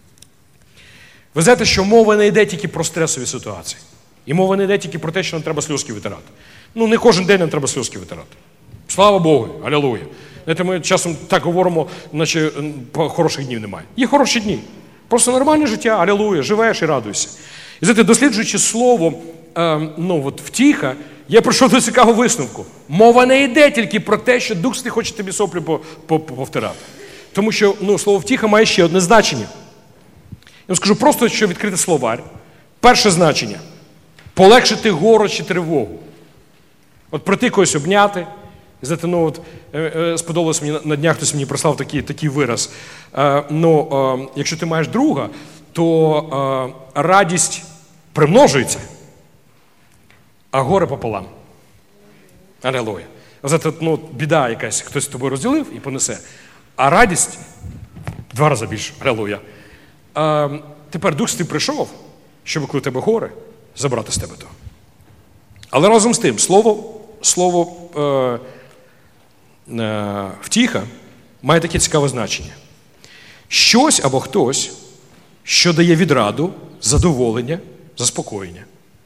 Ви знаєте, що мова не йде тільки про стресові ситуації. І мова не йде тільки про те, що нам треба сльозки витирати. Не кожен день нам треба сльозки витирати. Слава Богу, алілуя. Знаєте, ми часом так говоримо, наче хороших днів немає. Є хороші дні. Просто нормальне життя, алілуя, живеш і радуйся. І знаєте, досліджуючи слово втіха, я прийшов до цікавого висновку. Мова не йде тільки про те, що Дух Святий хоче тобі соплі повтирати. Тому що слово втіха має ще одне значення. Я вам скажу просто, що відкрити словарь. Перше значення – полегшити горе чи тривогу. От прийти когось обняти. Знаєте, сподобалось мені, на днях хтось мені прислав такий вираз. Якщо ти маєш друга, то радість примножується, а горе пополам. Алілуя. Знаєте, біда якась, хтось з тобою розділив і понесе, а радість 2 рази більше. Алілуя. Тепер Дух Святий прийшов, щоб коли у тебе горе, забрати з тебе то. Але разом з тим, слово втіха має таке цікаве значення. Щось або хтось, що дає відраду, задоволення, заспокоєння.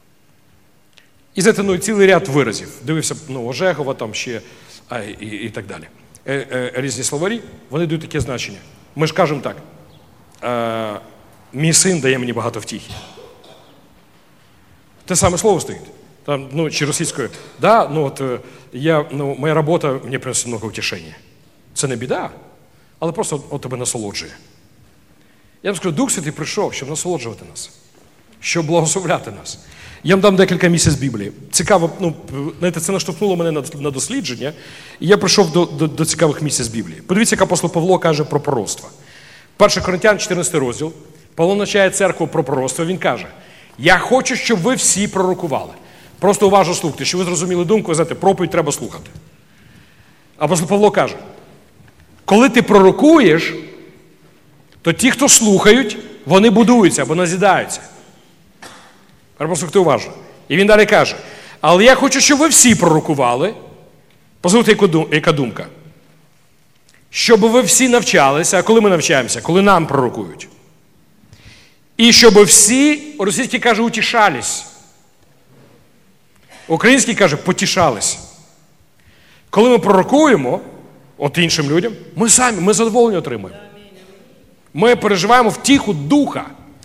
І знаєте, цілий ряд виразів. Дивився Ожегова, там ще і так далі. Різні словарі, вони дають таке значення. Ми ж кажемо так, мій син дає мені багато втіхи. Те саме слово стоїть. Там, чи російською. Да, моя робота мені приносить много утішення. Це не біда, але просто тебе насолоджує. Я вам скажу, Дух Святий прийшов, щоб насолоджувати нас, щоб благословляти нас. Я вам дам декілька місць з Біблії. Цікаво, знаєте, це наштовхнуло мене на дослідження, і я прийшов до цікавих місць з Біблії. Подивіться, як апостол Павло каже про пророцтва. 1 Коринтян, 14 розділ. Павло навчає церкву про пророцтво, він каже, я хочу, щоб ви всі пророкували. Просто уважно слухайте, щоб ви зрозуміли думку, знаєте, проповідь треба слухати. Апостол Павло каже, коли ти пророкуєш, то ті, хто слухають, вони будуються або назідаються. Послухайте уважно. І він далі каже, але я хочу, щоб ви всі пророкували. Послухайте, яка думка. щоб ви всі навчалися, а коли ми навчаємося? Коли нам пророкують. І щоб всі, російський каже, утішались. Український каже, потішались. Коли ми пророкуємо, от іншим людям, ми задоволення отримуємо. Ми переживаємо втіху духа.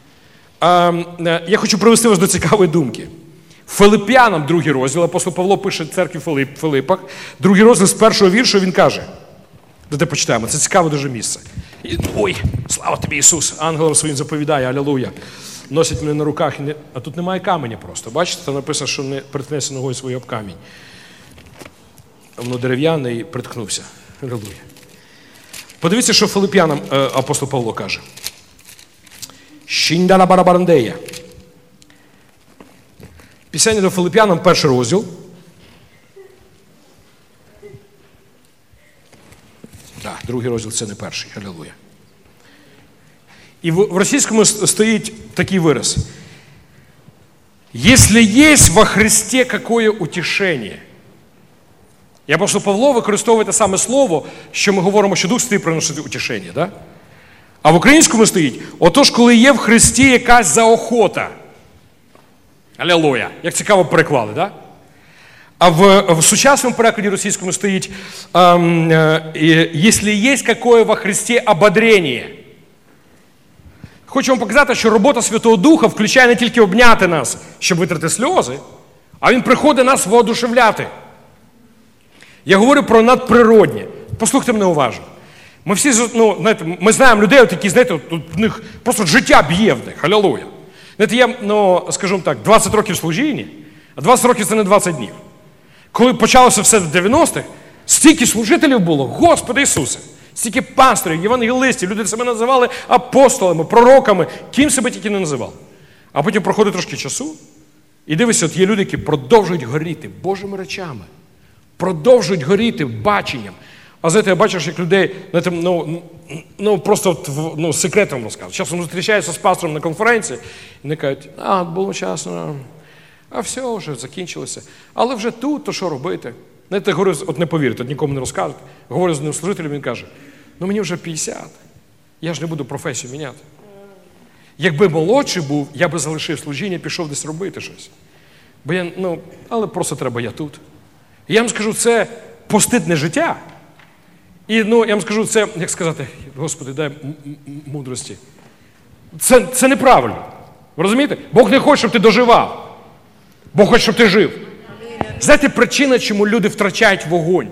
Я хочу привести вас до цікавої думки. Филип'янам, 2 розділ, апостол Павло пише церкві Филиппах, 2 розділ з 1 віршу, він каже, давайте почитаємо, це цікаве дуже місце. Ой, слава тобі, Ісус, ангелам своїм заповідає, алілуя. Носять мене на руках, а тут немає каменя просто. Бачите, там написано, що не приткнеться ногою свою об камінь. Воно дерев'яне і приткнувся. Алілуя. Подивіться, що Филип'янам апостол Павло каже. Щіндала барабарандея. Пісення до Филип'янам, 1 розділ. Так, 2 розділ це не перший. Алілуя. І в російському стоїть такий вираз. «Если есть во Христе какое утешение». І апостол Павло використовує те саме слово, що ми говоримо, що Дух Святий приносить утішення. Да? А в українському стоїть, отож, коли є в Христі якась заохота. Алілуя. Як цікаво переклали, да? А в сучасному перекладі російському стоїть, «Если есть какое во Христе ободрение». Хочу вам показати, що робота Святого Духа включає не тільки обняти нас, щоб витрати сльози, а Він приходить нас воодушевляти. Я говорю про надприроднє. Послухайте мене уважно. Ми всі, знаєте, ми знаємо людей, які, знаєте, в них просто життя б'є в них. Алілуя. Знаєте, я, скажімо так, 20 років служіння, а 20 років це не 20 днів. Коли почалося все в 90-х, стільки служителів було, Господи Ісусе, стільки пасторів, євангелистів, люди себе називали апостолами, пророками, ким себе тільки не називали. А потім проходить трошки часу, і дивишся, от є люди, які продовжують горіти Божими речами, продовжують горіти баченням. А знаєте, я бачу, як людей, знаєте, просто секретом розказують. Часом зустрічаюся з пастором на конференції, і вони кажуть, було часно, а все, вже закінчилося. Але вже тут, то що робити? Знаєте, я говорю, от не повірите, от нікому не розкажуть. Говорю з одним служителем, він каже, мені вже 50, я ж не буду професію міняти. Якби молодший був, я би залишив служіння, пішов десь робити щось. Бо я, але просто треба я тут. І я вам скажу, це постидне життя. І, я вам скажу, це, як сказати, Господи, дай мудрості. Це неправильно. Ви розумієте? Бог не хоче, щоб ти доживав. Бог хоче, щоб ти жив. Знаєте, причина, чому люди втрачають вогонь?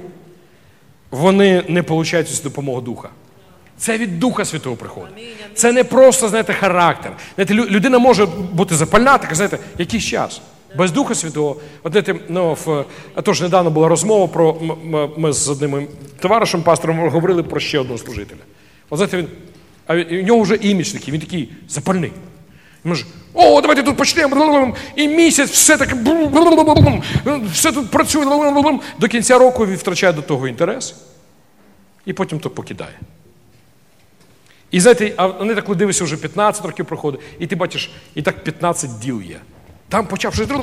Вони не отримують цю допомогу Духа. Це від Духа Святого приходить. Це не просто, знаєте, характер. Знаєте, людина може бути запальна, така, знаєте, якийсь час. Без Духа Святого. От знаєте, тож недавно була розмова про, ми з одним товаришем, пастором, говорили про ще одного служителя. От знаєте, у нього вже імідж такий, він такий запальний. Він каже, давайте тут почнемо, і місяць, все таке, все тут працює, до кінця року він втрачає до того інтерес, і потім то покидає. І знаєте, а вони так, коли дивишся, вже 15 років проходить, і ти бачиш, і так 15 діл є. Там почав щось,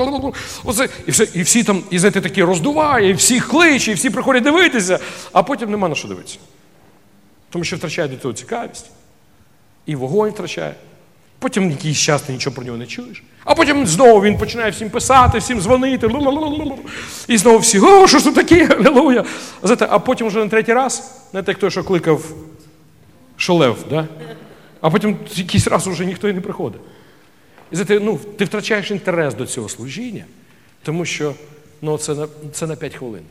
і всі там, і знаєте, такі роздуває, і всі кличе, і всі приходять дивитися, а потім нема на що дивитися. Тому що втрачає до того цікавість, і вогонь втрачає. Потім якийсь час ти нічого про нього не чуєш. А потім знову він починає всім писати, всім дзвонити. І знову всі, що ж це таке, алілуя. А потім вже на третій раз, знаєте, як той, що кликав Шолев, да? А потім якийсь раз вже ніхто і не приходить. І знаєте, ти втрачаєш інтерес до цього служіння, тому що це на 5 хвилин.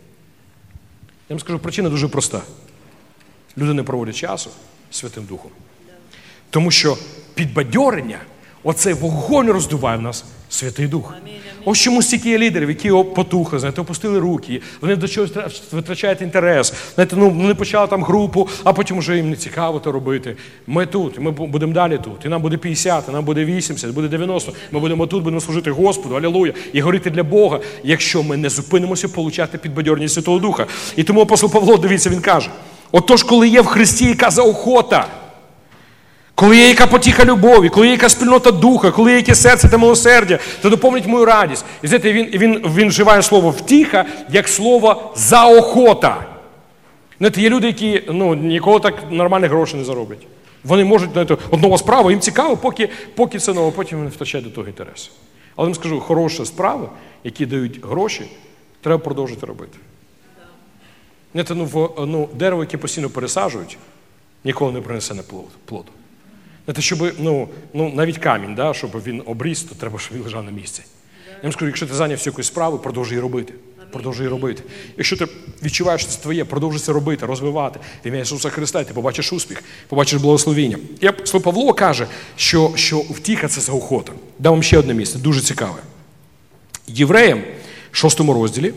Я вам скажу, причина дуже проста. Люди не проводять часу з Святим Духом. Тому що підбадьорення, оцей вогонь роздуває в нас Святий Дух. Ось чому стільки є лідерів, які потухли, знаєте, опустили руки, вони до чогось витрачають інтерес. Знаєте, вони почали там групу, а потім вже їм не цікаво то робити. Ми тут, ми будемо далі тут. І нам буде 50, і нам буде 80, буде 90. Ми будемо тут, будемо служити Господу, алілуя, і горіти для Бога, якщо ми не зупинимося получати підбадьорення Святого Духа. І тому апостол Павло, дивіться, він каже, отож, коли є в Христі яка заохота, коли є яка потіха любові, коли є яка спільнота духа, коли є яке серце та милосердя, то доповнить мою радість. І знаєте, він вживає слово «втіха» як слово «заохота». Знаєте, є люди, які ніколи так нормальних грошей не зароблять. Вони можуть, от нова справа, їм цікаво, поки це ново, потім вони втрачають до того інтересу. Але я вам скажу, хороші справи, які дають гроші, треба продовжити робити. Знаєте, дерево, яке постійно пересаджують, ніколи не принесе плоду. Знаєте, щоб, навіть камінь, да, щоб він обріс, то треба, щоб він лежав на місці. Я вам скажу, якщо ти зайнявся якоюсь справою, продовжуй її робити. Продовжуй її робити. Якщо ти відчуваєш, що це твоє, продовжуй це робити, розвивати. В ім'я Ісуса Христа, ти побачиш успіх, побачиш благословіння. Апостол Павло каже, що втіха – це заохота. Дам вам ще одне місце, дуже цікаве. Євреям, 6 розділі,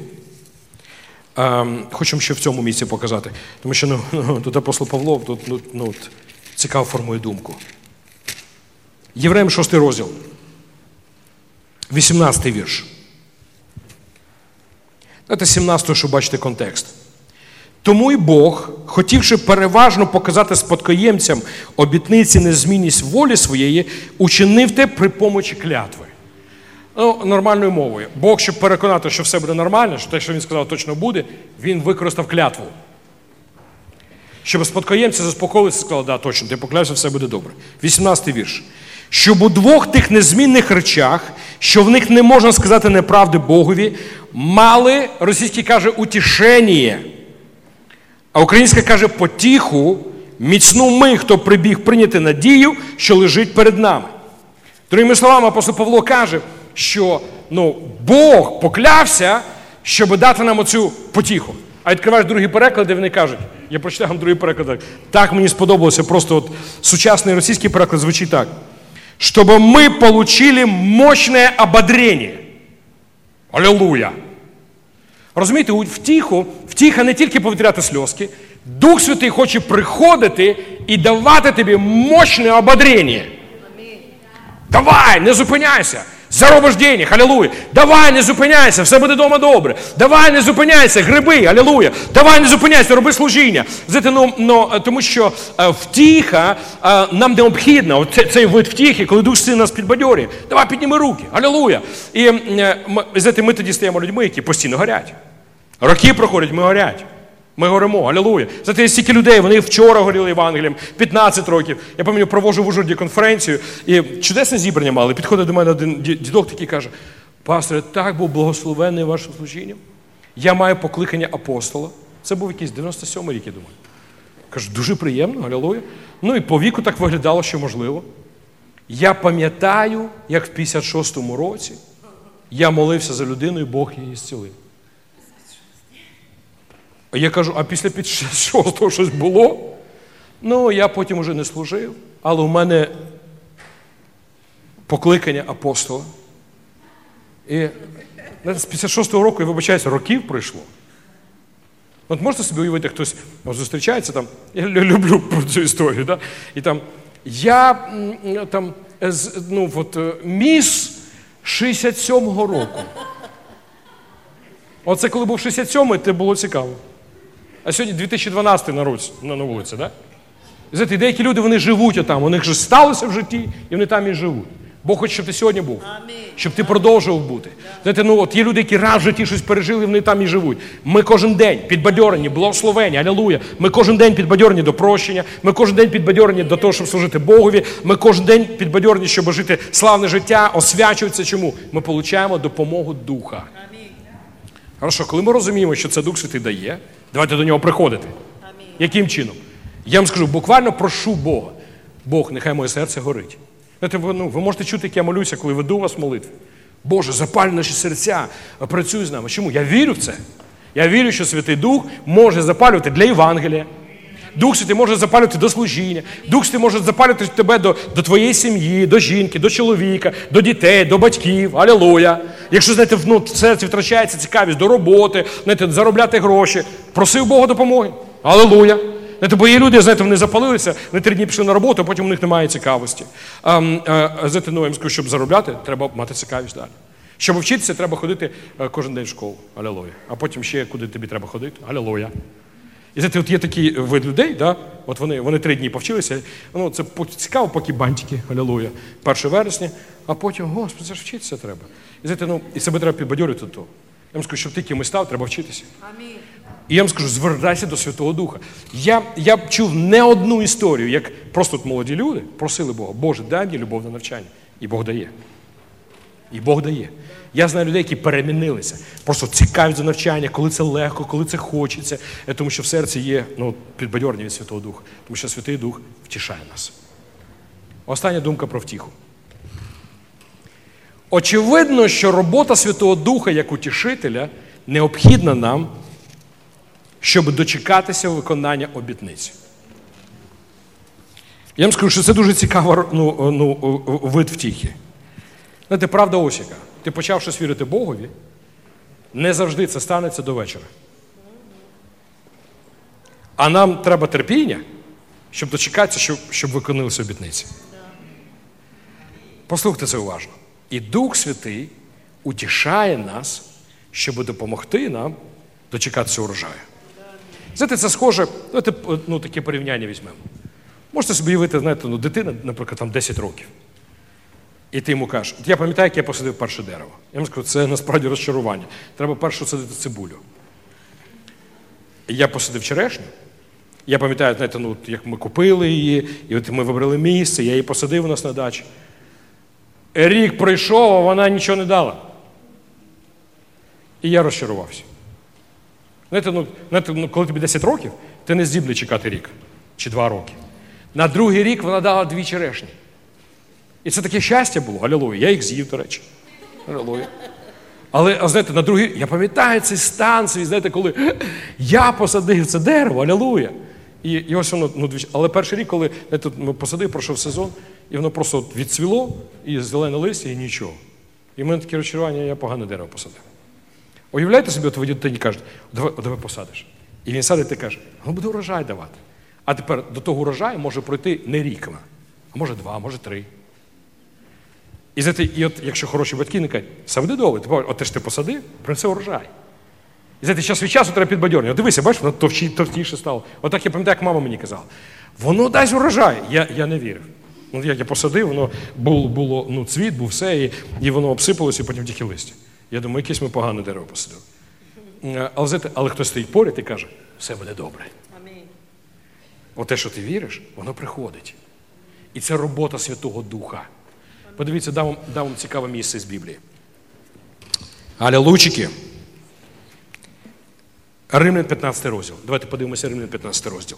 хочемо ще в цьому місці показати, тому що тут апостол Павло цікаво формує думку. Євреям 6 розділ, 18 вірш. Це 17, щоб бачите контекст. Тому й Бог, хотівши переважно показати спадкоємцям обітниці незмінність волі своєї, учинив те при помочі клятви. Нормальною мовою. Бог, щоб переконати, що все буде нормально, що те, що він сказав, точно буде, він використав клятву. Щоб спадкоємці заспокоїлися і сказали, да, точно, ти поклявся, все буде добре. 18 вірш. Щоб у двох тих незмінних речах, що в них не можна сказати неправди Богові, мали, російський каже, утішення, а українська каже, потіху, міцну ми, хто прибіг прийняти надію, що лежить перед нами. Другими словами, апостол Павло каже, що Бог поклявся, щоб дати нам оцю потіху. А відкриваєш другий переклад, де вони кажуть, я прочитаю вам другий переклад, так мені сподобалося, просто сучасний російський переклад звучить так. Чтобы мы получили мощное ободрение. Аллилуйя! Розумієте, втіха не тільки повітряти сльозки, Дух Святий хоче приходити і давати тобі мощне ободрення. Давай, не зупиняйся. Заробиш денег, алілуя. Давай, не зупиняйся, все буде вдома добре. Давай, не зупиняйся, гриби, алілуя. Давай, не зупиняйся, роби служіння. Тому що втіха нам необхідна. Цей вид втіхи, коли Дух Святий нас підбадьорює. Давай, підніми руки, алілуя. І ми тоді стаємо людьми, які постійно горять. Роки проходять, ми горять. Ми горимо, алілуя. Знаєте, є стільки людей, вони вчора горіли Євангелієм, 15 років. Я пам'ятаю, проводжу в Ужгороді конференцію, і чудесне зібрання мали. Підходить до мене один дідок такий, каже, пастор, так був благословенний вашим служінням. Я маю покликання апостола. Це був якийсь 97-й рік, я думаю. Кажу, дуже приємно, алілуя. І по віку так виглядало, що можливо. Я пам'ятаю, як в 56-му році я молився за людину, і Бог її зцілив. Я кажу, а після 56-го щось було? Я потім уже не служив, але у мене покликання апостола. І з 56-го року, я вибачаюся, років пройшло. От можете собі уявити, хтось зустрічається там, я люблю про цю історію, да? І там, я там, міс 67-го року. Оце коли був 67-й, це було цікаво. А сьогодні 2012 на вулиці, да? І знаєте, деякі люди, вони живуть отам, у них же сталося в житті, і вони там і живуть. Бог хоче, щоб ти сьогодні був, щоб ти продовжував бути. Знаєте, є люди, які раз в житті щось пережили, вони там і живуть. Ми кожен день підбадьорені, благословені, алілуя. Ми кожен день підбадьорені до прощення, ми кожен день підбадьорені до того, щоб служити Богові, ми кожен день підбадьорені, щоб жити славне життя, освячуватися. Чому? Ми получаємо допомогу Духа. Хорошо, коли ми розуміємо, що це Дух Святий дає, давайте до нього приходити. Амінь. Яким чином? Я вам скажу, буквально прошу Бога. Бог, нехай моє серце горить. Знаєте, ви можете чути, як я молюся, коли веду вас в молитві. Боже, запаль наші серця, працюй з нами. Чому? Я вірю в це. Я вірю, що Святий Дух може запалювати для Євангелія. Дух Святий може запалювати до служіння. Дух Святий може запалювати тебе до твоєї сім'ї, до жінки, до чоловіка, до дітей, до батьків. Алілуя. Якщо, знаєте, в серці втрачається цікавість до роботи, знаєте, заробляти гроші, проси у Бога допомоги. Алілуя. Знаєте, бо є люди, знаєте, вони запалилися, вони 3 дні пішли на роботу, а потім у них немає цікавості. Знаєте, я скажу, щоб заробляти, треба мати цікавість далі. Щоб вчитися, треба ходити кожен день в школу. Алілуя. А потім ще куди тобі треба ходити. Алілуя. І знаєте, от є такий вид людей, да? От вони 3 дні повчилися, це цікаво, поки бантики, алілуя, 1 вересня, а потім, Господи, це ж вчитися треба. І знаєте, і себе треба підбадьорити до того. Я вам скажу, щоб ти кимось став, треба вчитися. Амінь. І я вам скажу, звертайся до Святого Духа. Я чув не одну історію, як просто тут молоді люди просили Бога, Боже, дай мені любов на навчання. І Бог дає. І Бог дає. Я знаю людей, які перемінилися. Просто цікаві за навчання, коли це легко, коли це хочеться. Тому що в серці є підбадьорення від Святого Духа. Тому що Святий Дух втішає нас. Остання думка про втіху. Очевидно, що робота Святого Духа як утішителя необхідна нам, щоб дочекатися виконання обітниць. Я вам скажу, що це дуже цікавий вид втіхи. Знаєте, правда ось яка. Ти почав щось вірити Богові, не завжди це станеться до вечора. А нам треба терпіння, щоб дочекатися, щоб виконалися обітниці. Послухайте це уважно. І Дух Святий утішає нас, щоб допомогти нам дочекатися урожаю. Знаєте, це схоже, давайте таке порівняння візьмемо. Можете собі уявити, знаєте, дитина, наприклад, там 10 років. І ти йому кажеш, я пам'ятаю, як я посадив перше дерево. Я йому скажу, це насправді розчарування. Треба перше садити цибулю. І я посадив черешню. Я пам'ятаю, знаєте, як ми купили її, і от ми вибрали місце, я її посадив у нас на дачі. Рік пройшов, а вона нічого не дала. І я розчарувався. Знаєте, коли тобі 10 років, ти не здібний чекати рік чи 2 роки. На другий рік вона дала 2 черешні. І це таке щастя було, алілуя. Я їх з'їв, до речі. Алілуя. Але, знаєте, на другий, я пам'ятаю цей стан свій, знаєте, коли я посадив це дерево, алілуя. І ось воно, але перший рік, коли ми посадив, пройшов сезон, і воно просто відцвіло, і зелене листя, і нічого. І в мене таке розчарування, я погане дерево посадив. Уявляєте собі, от ви дитині кажуть, давай посадиш. І він садить і каже, воно буде урожай давати. А тепер до того урожаю може пройти не рік, а може 2, може 3. І от якщо хороші батьки не кажуть, все буде добре, от ти ж ти посадив, принесе урожай. І знаєте, час від часу треба підбадьорення. Дивися, бачиш, воно товстіше стало. Отак я пам'ятаю, як мама мені казала. Воно дасть урожай. Я не вірив. Як я посадив, воно було цвіт, був все, і воно обсипалося, і потім тільки листя. Я думаю, якесь ми погане дерево посадили. Але хтось стоїть поряд і каже, все буде добре. Оте, що ти віриш, воно приходить. І це робота Святого Духа. Подивіться, дам вам цікаве місце з Біблії. Алілуйчики. Римлян 15 розділ. Давайте подивимося Римлян 15 розділ.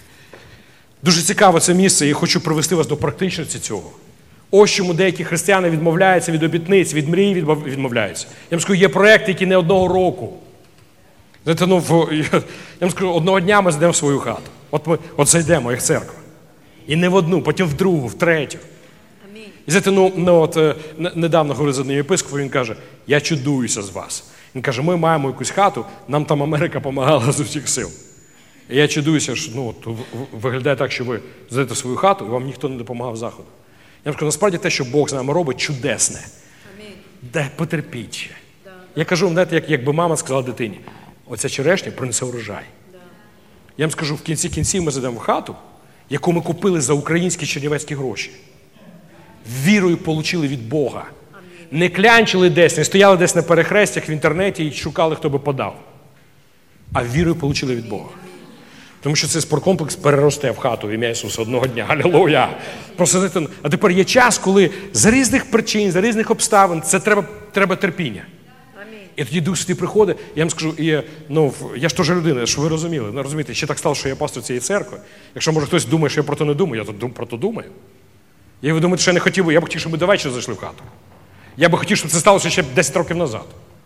Дуже цікаве це місце, і хочу привести вас до практичності цього. Ось чому деякі християни відмовляються від обітниць, від мрій відмовляються. Я вам скажу, є проекти, які не одного року. Знаєте, я вам скажу, одного дня ми зайдемо в свою хату. От зайдемо, як церква. І не в одну, потім в другу, в третю. І знаєте, недавно говорив з одним єпископом, він каже, я чудуюся з вас. Він каже, ми маємо якусь хату, нам там Америка допомагала з усіх сил. І я чудуюся, що виглядає так, що ви зайдете в свою хату, і вам ніхто не допомагав заходу. Я вам кажу, насправді те, що Бог з нами робить, чудесне. Дай потерпіть ще. Я кажу, знаєте, якби мама сказала дитині, оця черешня принесе урожай. Я вам скажу, в кінці кінців ми зайдемо в хату, яку ми купили за українські чернівецькі гроші. Вірою отримали від Бога. Не клянчили десь, не стояли десь на перехрестях в інтернеті і шукали, хто би подав. А вірою отримали від Бога. Тому що цей спорткомплекс переросте в хату в ім'я Ісуса одного дня. Алілуя! Просто, а тепер є час, коли за різних причин, за різних обставин, це треба терпіння. І тоді Дух Святий приходить, я вам скажу, я ж теж людина, що ви розуміли. Розумієте, ще так стало, що я пастор цієї церкви. Якщо, може, хтось думає, що я про то не думаю, я про то думаю. Я ви думаєте, що я не хотів би, я б хотів, щоб ми до вечора зайшли в хату. Я би хотів, щоб це сталося ще 10 років назад.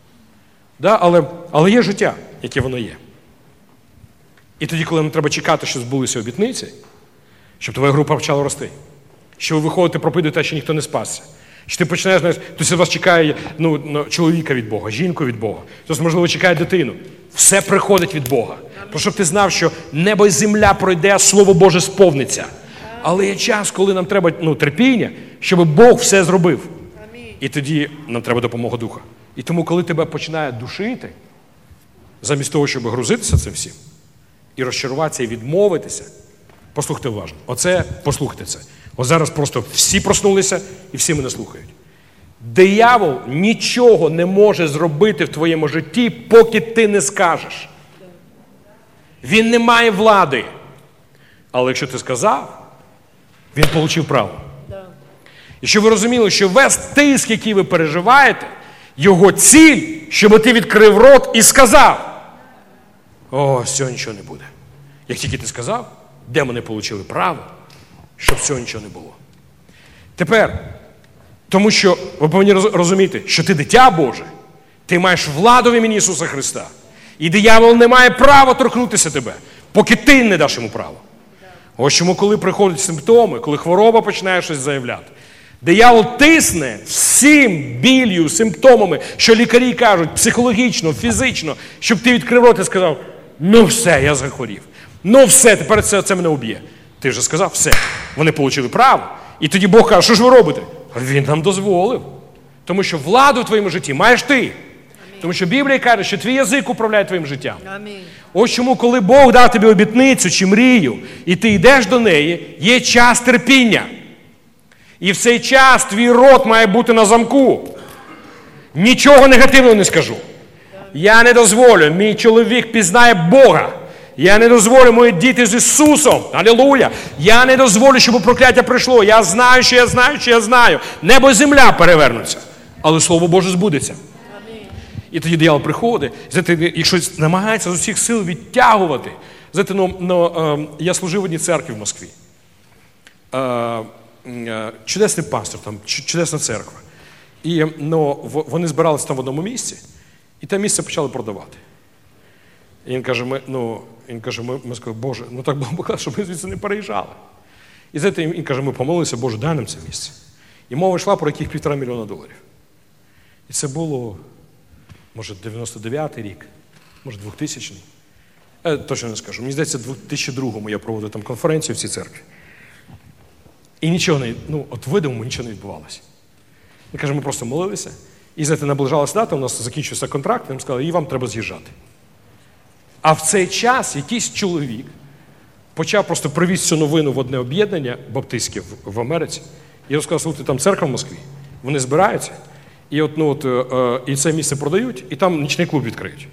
Але є життя, яке воно є. І тоді, коли нам треба чекати, що збулися обітниці, щоб твоя група почала рости, що ви виходите, проповідуєте, що ніхто не спасся, що ти починаєш, хтось вас чекає чоловіка від Бога, жінку від Бога, хтось, можливо, чекає дитину. Все приходить від Бога. Тому щоб ти знав, що небо і земля пройде, а Слово Боже сповниться. Але є час, коли нам треба терпіння, щоб Бог все зробив. І тоді нам треба допомога Духа. І тому, коли тебе починає душити, замість того, щоб грузитися цим всім, і розчаруватися, і відмовитися, послухайте уважно. Послухайте це. Ось зараз просто всі проснулися, і всі мене слухають. Диявол нічого не може зробити в твоєму житті, поки ти не скажеш. Він не має влади. Але якщо ти сказав, він отримав право. І щоб ви розуміли, що весь тиск, який ви переживаєте, його ціль, щоб ти відкрив рот і сказав: о, з цього нічого не буде. Як тільки ти сказав, демони отримали право, щоб з цього нічого не було. Тепер, тому що ви повинні розуміти, що ти дитя Боже, ти маєш владу в імені Ісуса Христа. І диявол не має права торкнутися тебе, поки ти не даш йому право. Ось чому, коли приходять симптоми, коли хвороба починає щось заявляти, диявол тисне всім білью, симптомами, що лікарі кажуть, психологічно, фізично, щоб ти відкрив рот і сказав: ну все, я захворів. Ну все, тепер це мене уб'є. Ти вже сказав, все. Вони отримали право. І тоді Бог каже: що ж ви робите? Він нам дозволив. Тому що владу в твоєму житті маєш ти. Тому що Біблія каже, що твій язик управляє твоїм життям. Ось чому, коли Бог дав тобі обітницю чи мрію, і ти йдеш до неї, є час терпіння. І в цей час твій рот має бути на замку. Нічого негативного не скажу. Я не дозволю, мій чоловік пізнає Бога. Я не дозволю, мої діти з Ісусом. Алілуя. Я не дозволю, щоб прокляття прийшло. Я знаю, що я знаю, що я знаю. Небо і земля перевернуться. Але Слово Боже збудеться. І тоді диявол приходить, знаєте, і щось намагається з усіх сил відтягувати. Знаєте, я служив в одній церкві в Москві. Чудесний пастор, там, чудесна церква. І вони збиралися там в одному місці, і те місце почали продавати. І він каже, ми сказали: Боже, так було б, щоб ми звідси не переїжджали. І знаєте, він каже, ми помолилися: Боже, дай нам це місце. І мова йшла про яких $1,5 мільйона. І це було, може, 99-й рік, може, 2000-й. Я точно не скажу. Мені здається, в 2002-му я проводив там конференцію в цій церкві. І нічого не, от видимому нічого не відбувалося. Він каже, ми просто молилися. І, знаєте, наближалася дата, у нас закінчився контракт, і нам сказали: і вам треба з'їжджати. А в цей час якийсь чоловік почав, просто привіз цю новину в одне об'єднання баптистське в Америці. І розказав: слухайте, там церква в Москві, вони збираються, і і це місце продають, і там нічний клуб відкриють.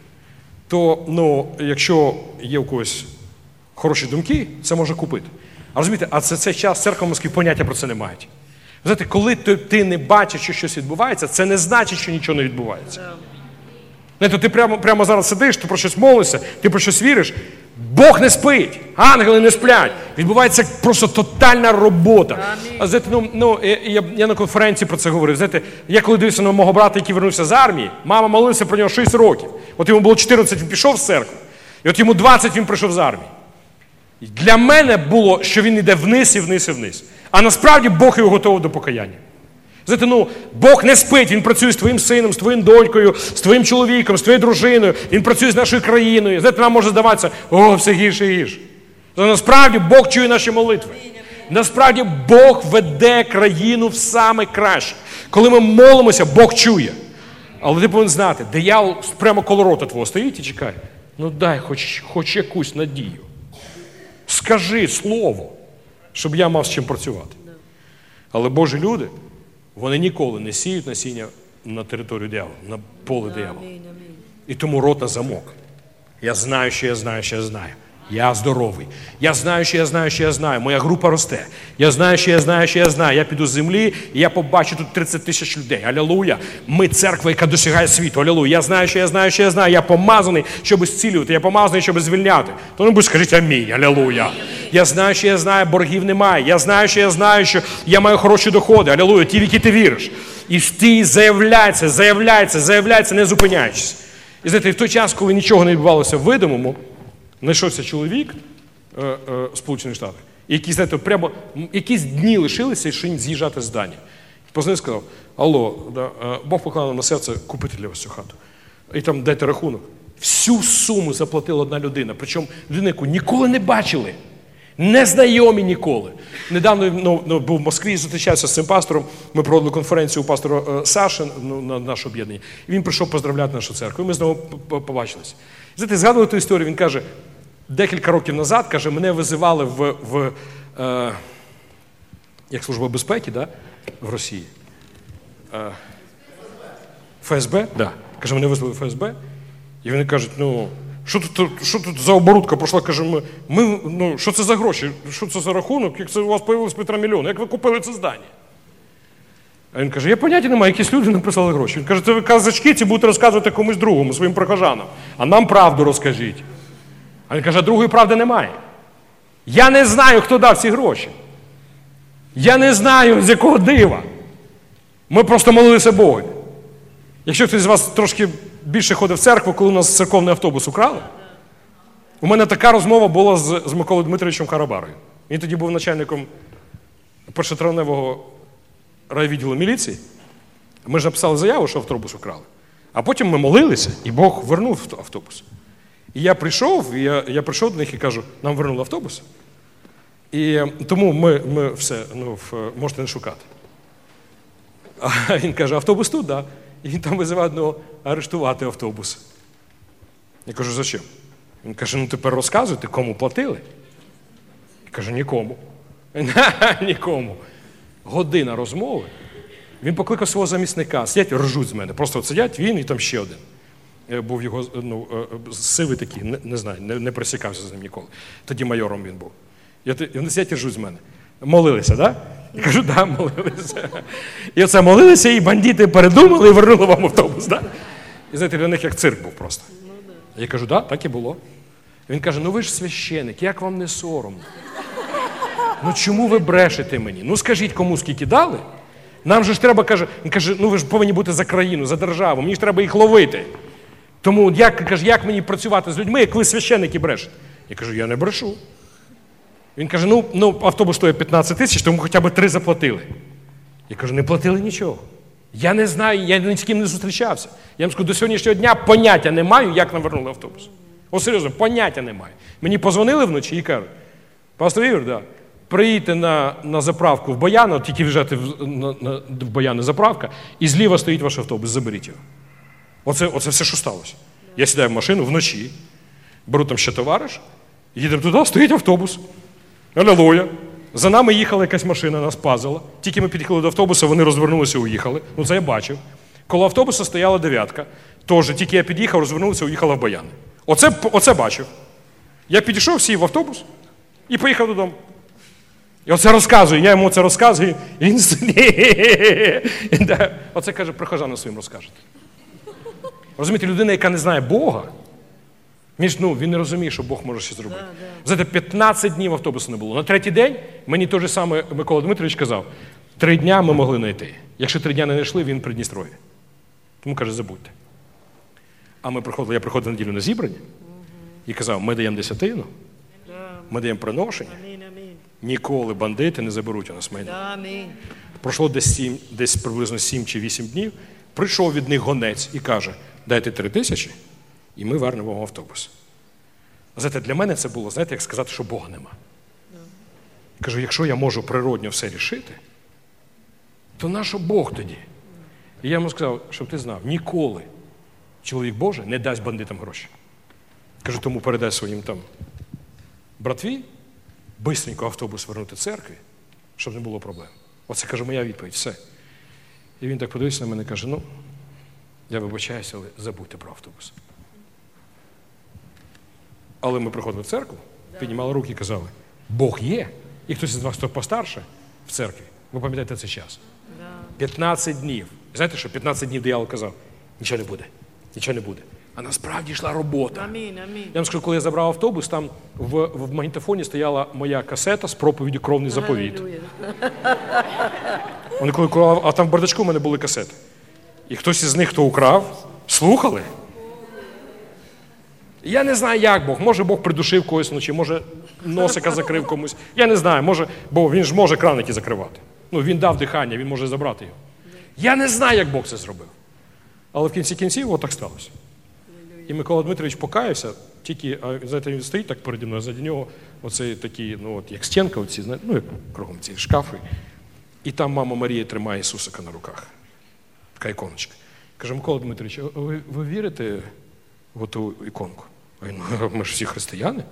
То, якщо є у когось хороші думки, це може купити. А розумієте, а цей час церква в Москві поняття про це не мають. Знаєте, коли ти не бачиш, що щось відбувається, це не значить, що нічого не відбувається. Знаєте, ти прямо зараз сидиш, ти про щось молишся, ти про щось віриш. Бог не спить, ангели не сплять. Відбувається просто тотальна робота. А знаєте, я на конференції про це говорив. Знаєте, я коли дивився на мого брата, який вернувся з армії, мама молилася про нього 6 років. От йому було 14, він пішов з церкви. І от йому 20, він прийшов з армії. Для мене було, що він йде вниз і вниз і вниз. А насправді Бог його готовий до покаяння. Знаєте, Бог не спить, Він працює з твоїм сином, з твоїм донькою, з твоїм чоловіком, з твоєю дружиною. Він працює з нашою країною. Знаєте, нам може здаватися: о, все гірше і гірше. Але насправді Бог чує наші молитви. Насправді Бог веде країну в саме краще. Коли ми молимося, Бог чує. Але ти повинен знати, диявол прямо коло рота твого стоїть і чекає: дай хоч якусь надію. Скажи слово, щоб я мав з чим працювати. Але Божі люди, вони ніколи не сіють насіння на територію диявола, на поле диявола. І тому рот на замок. Я знаю, що я знаю, що я знаю. Я здоровий. Я знаю, що я знаю, що я знаю. Моя група росте. Я знаю, що я знаю, що я знаю. Я піду з землі, і я побачу тут 30 тисяч людей. Алілуя. Ми церква, яка досягає світу. Алілуя. Я знаю, що я знаю, що я знаю. Я помазаний, щоб зцілювати. Я помазаний, щоб звільняти. То не будь скажіть амінь. Алілуя. Я знаю, що я знаю, боргів немає. Я знаю, що я маю хороші доходи. Алілуя. Ті, в які ти віриш. І ти заявляється, не зупиняючись. І знаєте, в той час, коли нічого не відбувалося в видимому, знайшовся чоловік Сполучених Штатів, який, знаєте, прямо якісь дні лишилися, що він з'їжджати з здання. Позвонив і сказав: алло, Бог поклав на серце купити для вас цю хату. І там дайте рахунок. Всю суму заплатила одна людина. Причому людина, яку ніколи не бачили. Незнайомі ніколи. Недавно був в Москві, зустрічався з цим пастором. Ми проводили конференцію у пастора Саші на наше об'єднання. І він прийшов поздравляти нашу церкву. І ми знову побачилися. Знаєте, згадували ту історію. Він каже, декілька років назад, каже, мене визивали як Служба безпеки, да? В Росії. ФСБ? Да. Каже, мене визвали в ФСБ. І вони кажуть, Що тут за оборудка пройшла? Каже, що це за гроші? Що це за рахунок? Як це у вас з'явилось 1,5 мільйона? Як ви купили це здання? А він каже, я поняття не маю, якісь люди нам прислали гроші. Він каже, це ви казачки ці будете розказувати комусь другому, своїм прихожанам. А нам правду розкажіть. А він каже, другої правди немає. Я не знаю, хто дав ці гроші. Я не знаю, з якого дива. Ми просто молилися Богу. Якщо хтось з вас трошки більше ходив в церкву, коли у нас церковний автобус украли, у мене така розмова була з Миколою Дмитровичем Харабарою. Він тоді був начальником першотравневого райвідділу міліції. Ми ж написали заяву, що автобус украли. А потім ми молилися, і Бог вернув автобус. І я прийшов до них і кажу, нам вернули автобус. І тому ми все, можете не шукати. А він каже, автобус тут, да? І він там визиває одного арештувати автобус. Я кажу, зачем? Він каже, тепер розказуйте, кому платили. Я кажу, нікому. Нікому. Година розмови. Він покликав свого замісника. Сидять, ржуть з мене. Просто от сидять він і там ще один. Був його, сивий такий, не знаю, не присікався з ним ніколи. Тоді майором він був. І вони сидять і ржуть з мене. Молилися, так? Я кажу, так, молилися. І оце молилися, і бандити передумали і вернули вам автобус, так? І знаєте, для них як цирк був просто. Я кажу, так і було. Він каже, ви ж священик, як вам не соромно? Чому ви брешете мені? Скажіть, кому скільки дали? Нам же ж треба, він каже, ви ж повинні бути за країну, за державу, мені ж треба їх ловити. Тому як мені працювати з людьми, як ви священики брешете? Я кажу, я не брешу. Він каже, автобус стоїть 15 тисяч, тому хоча б 3 заплатили. Я кажу, не платили нічого. Я не знаю, я ні з ким не зустрічався. Я вам скажу, до сьогоднішнього дня поняття не маю, як нам вернули автобус. Серйозно, поняття не маю. Мені позвонили вночі і кажуть, пастор Ігор, приїдьте на заправку в Бояну, тільки в'їжджати в Бояну заправка, і зліва стоїть ваш автобус, заберіть його. Оце все, що сталося. Я сідаю в машину вночі, беру там ще товариш, їдемо туди, стоїть автобус. Алілуя. За нами їхала якась машина, нас пазила. Тільки ми під'їхали до автобуса, вони розвернулися і уїхали. Це я бачив. Коло автобуса стояла 9-ка. Теж, тільки я під'їхав, розвернулися і уїхала в Бояни. Оце бачив. Я підійшов, сів в автобус і поїхав додому. І оце розказую, я йому це розказую, і він оце, каже, прихожанам своїм розкажете. Розумієте, людина, яка не знає Бога, він не розуміє, що Бог може щось зробити. Знаєте, 15 днів автобусу не було. На 3-й день мені те ж саме Микола Дмитрович казав, 3 дня ми могли знайти. Якщо 3 дня не знайшли, він в Придністров'ї. Тому, каже, забудьте. А я приходив на неділю на зібрання і казав, ми даємо десятину, ми даємо приношення. Ніколи бандити не заберуть у нас майно. Пройшло десь приблизно 7 чи 8 днів, прийшов від них гонець і каже, дайте 3 тисячі, і ми вернемо вам автобус. Знаєте, для мене це було, як сказати, що Бога нема. Кажу, якщо я можу природньо все рішити, то нащо Бог тоді? І я йому сказав, щоб ти знав, ніколи чоловік Божий не дасть бандитам гроші. Кажу, тому передай своїм там братві, бистренько автобус вернути церкві, щоб не було проблем. Оце, кажу, моя відповідь, все. І він так подивився на мене і каже, я вибачаюся, але забудьте про автобус. Але ми приходили в церкву, піднімали руки і казали, Бог є. І хтось із вас, хто постарше в церкві, ви пам'ятаєте цей час. 15 днів. І знаєте що? 15 днів диявол казав, нічого не буде, нічого не буде. А насправді йшла робота. Я вам скажу, коли я забрав автобус, там в магнітофоні стояла моя касета з проповіддю «Кровний заповіт». А там в бардачку в мене були касети. І хтось із них, хто украв, слухали. Я не знаю, як Бог. Може, Бог придушив когось вночі, може, носика закрив комусь. Я не знаю, бо він ж може краники закривати. Він дав дихання, він може забрати його. Я не знаю, як Бог це зробив. Але в кінці кінців отак сталося. І Микола Дмитрович покаявся, тільки, знаєте, він стоїть так переді мною, а заді нього оцей такий, як стінка, як кругом ці шкафи. І там мама Марія тримає Ісусика на руках. Така іконочка. Каже, Микола Дмитрович, ви вірите в ту іконку? А він, ми ж всі християни.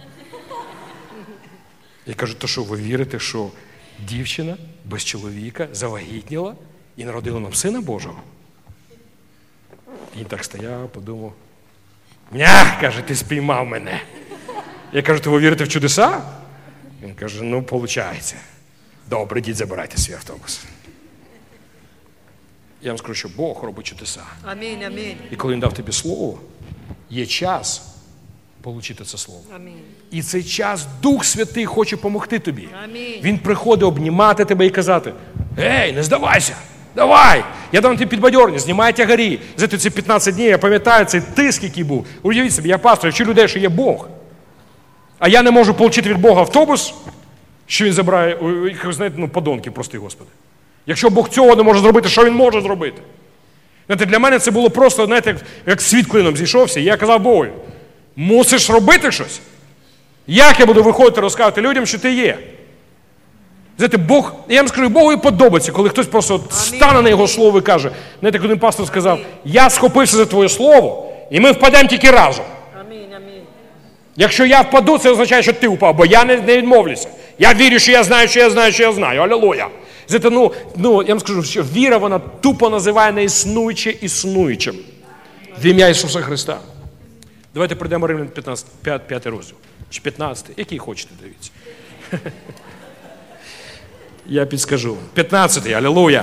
Я кажу, то що, ви вірите, що дівчина без чоловіка завагітніла і народила нам Сина Божого? Він так стояв, подумав. Каже, ти спіймав мене. Я кажу, ти ви вірите в чудеса? Він каже, ну, виходить. Добре, ідіть, забирайте свій автобус. Я вам скажу, що Бог робить чудеса. Амінь, амінь. І коли Він дав тобі слово, є час отримати це слово. Амінь. І цей час Дух Святий хоче допомогти тобі. Амінь. Він приходить обнімати тебе і казати, ей, не здавайся, давай, я дам тобі підбадьорення, знімай тягарі. Знаєте, ці 15 днів, я пам'ятаю цей тиск, який був. Уявіть собі, я пастор, я вчу людей, що є Бог. А я не можу отримати від Бога автобус, що Він забирає, знаєте, подонки, прости Господи. Якщо Бог цього не може зробити, що Він може зробити? Знаєте, для мене це було просто, знаєте, як світ клином зійшовся, і я казав Богу, мусиш робити щось. Як я буду виходити і розказувати людям, що ти є? Знаєте, Бог, я вам скажу, Богу і подобається, коли хтось просто стане на Його слово і каже, знаєте, коли пастор сказав, я схопився за твоє слово, і ми впадемо тільки разом. Амінь, амінь. Якщо я впаду, це означає, що ти впав, бо я не відмовлюся. Я вірю, що я знаю, що я знаю, що я знаю. Алілуя. Знаєте, я вам скажу, що віра, вона тупо називає неіснуюче існуючим. В ім'я Ісуса Христа. Давайте прийдемо Римлян 5 розділ. Чи 15, який хочете, дивіться. Я підскажу. 15-й, алілуя.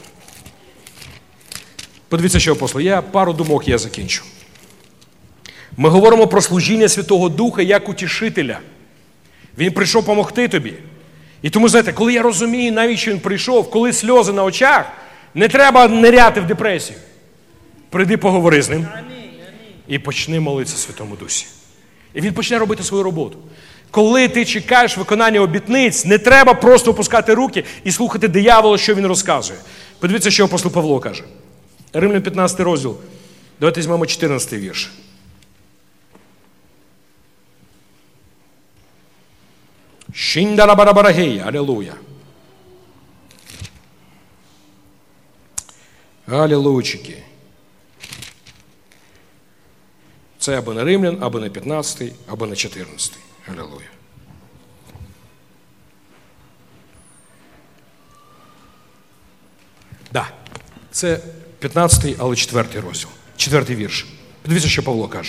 Подивіться, що апостол. Я пару думок я закінчу. Ми говоримо про служіння Святого Духа як утішителя. Він прийшов допомогти тобі. І тому, знаєте, коли я розумію, навіщо він прийшов, коли сльози на очах, не треба ниряти в депресію. Прийди, поговори з ним. І почни молитися Святому Дусі. І він почне робити свою роботу. Коли ти чекаєш виконання обітниць, не треба просто опускати руки і слухати диявола, що він розказує. Подивіться, що апостол Павло каже. Римлян 15 розділ. Давайте візьмемо 14 вірш. Шиндарабарабарагея, алілуя. Алілуйчики. Це або не Римлян, або не 15, або не 14. Алілуя. Да, це 15, але 4 розділ. 4 вірш. Подивіться, що Павло каже.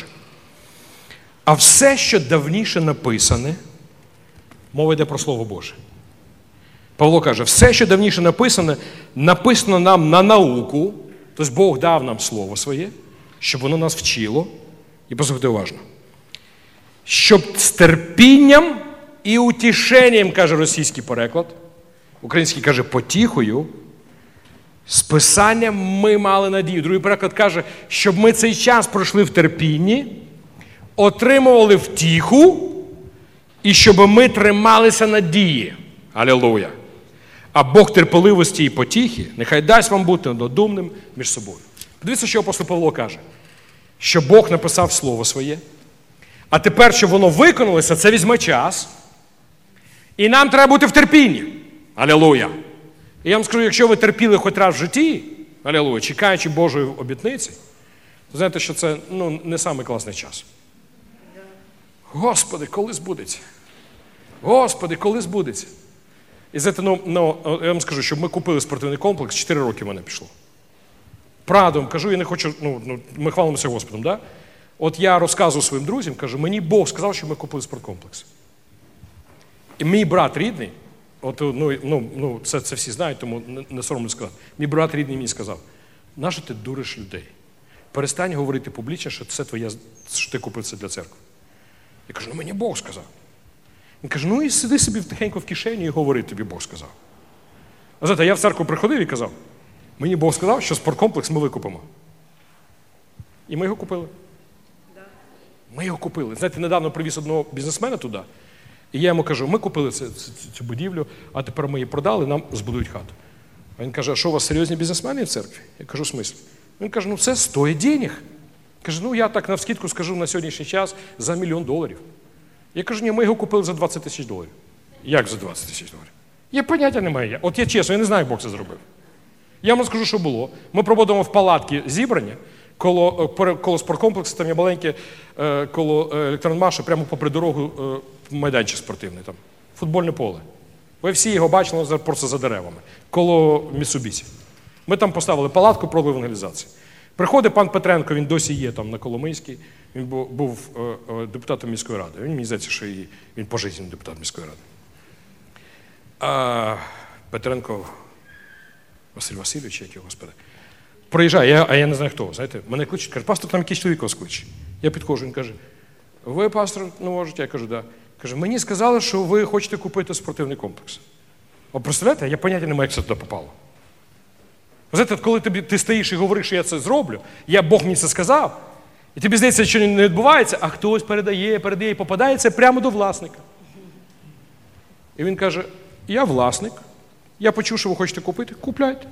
А все, що давніше написане, мова йде про Слово Боже. Павло каже, все, що давніше написане, написано нам на науку, тобто Бог дав нам Слово Своє, щоб воно нас вчило, і послухайте уважно, щоб з терпінням і утішенням, каже російський переклад, український каже потіхою, з Писанням ми мали надію. Другий переклад каже, щоб ми цей час пройшли в терпінні, отримували втіху, і щоб ми трималися надії. Алілуя. А Бог терпеливості і потіхи нехай дасть вам бути однодумним між собою. Подивіться, що апостол Павло каже. Що Бог написав Слово Своє, а тепер, щоб воно виконалося, це візьме час. І нам треба бути в терпінні. Алілуя. І я вам скажу, якщо ви терпіли хоч раз в житті, алілуя, чекаючи Божої обітниці, то знаєте, що це не самий класний час. Господи, коли збудеться? Господи, коли збудеться? І знаєте, я вам скажу, щоб ми купили спортивний комплекс, 4 роки в мене пішло. Правду вам кажу, я не хочу, ми хвалимося Господом, да? От я розказую своїм друзям, кажу, мені Бог сказав, що ми купили спорткомплекс. І мій брат рідний, це всі знають, тому не соромно сказати, мій брат рідний мені сказав, нащо ти дуриш людей? Перестань говорити публічно, що це твоє, що ти купив це для церкви. Я кажу, мені Бог сказав. Він каже, і сиди собі тихенько в кишені і говори, тобі Бог сказав. А знаєте, я в церкву приходив і казав, мені Бог сказав, що спорткомплекс ми викупимо. І ми його купили. Да. Ми його купили. Знаєте, недавно привіз одного бізнесмена туди, і я йому кажу, ми купили цю будівлю, а тепер ми її продали, нам збудують хату. А він каже, а що у вас серйозні бізнесмени в церкві? Я кажу, в смислі? Він каже, це стоїть денег. Каже, я так навскидку скажу на сьогоднішній час за $1 мільйон. Я кажу, ні, ми його купили за $20 000. Як за $20 000? Я поняття не маю. От я чесно, я не знаю, як Бог це зробив. Я вам скажу, що було. Ми проводимо в палатки зібрання, коло спорткомплексу, там є маленьке, коло електронмаша, прямо попри дорогу майданчик спортивний, там, футбольне поле. Ви всі його бачили, просто за деревами, коло Міцубісі. Ми там поставили палатку, провели евангелізацію. Приходить пан Петренко, він досі є там на Коломийській, він був депутатом міської ради. Мені здається, що він пожизненний депутат міської ради. А Петренко Василь Васильович, як його, господи, приїжджає, а я не знаю хто, знаєте, мене кличуть, каже, пастор, там якийсь чоловік вас кличе. Я підходжу, він каже, ви, пастор, не можете? Я кажу, да. Каже, мені сказали, що ви хочете купити спортивний комплекс. А представляєте, я поняття не маю, як це туди попало. Ви знаєте, коли ти стоїш і говориш, що я це зроблю, Бог мені це сказав, і тобі здається, що не відбувається, а хтось передає і попадається прямо до власника. І він каже, я власник, я почув, що ви хочете купити, купляйте.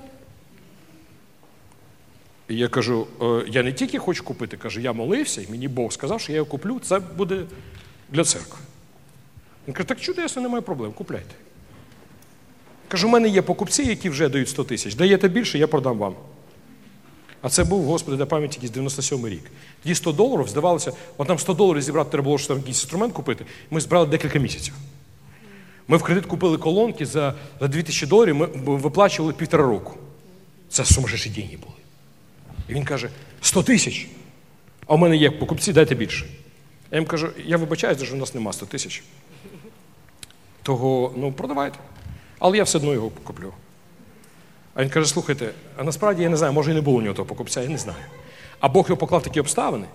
І я кажу, я не тільки хочу купити, кажу, я молився, і мені Бог сказав, що я його куплю, це буде для церкви. Він каже, так чудесно, немає проблем, купляйте. Кажу, у мене є покупці, які вже дають 100 тисяч. Даєте більше, я продам вам. А це був, Господи, на пам'яті якийсь 97-й рік. Тоді $100 здавалося, от нам $100 зібрати треба було, що там якийсь інструмент купити. Ми збирали декілька місяців. Ми в кредит купили колонки за $2000, ми виплачували 1,5 року. Це сумасшедші деньги були. І він каже, 100 тисяч, а у мене є покупці, дайте більше. Я їм кажу, я вибачаюсь, що у нас нема 100 тисяч. Того, продавайте. Але я все одно його куплю. А він каже, слухайте, а насправді я не знаю, може і не було у нього того покупця, я не знаю. А Бог його поклав в такі обставини,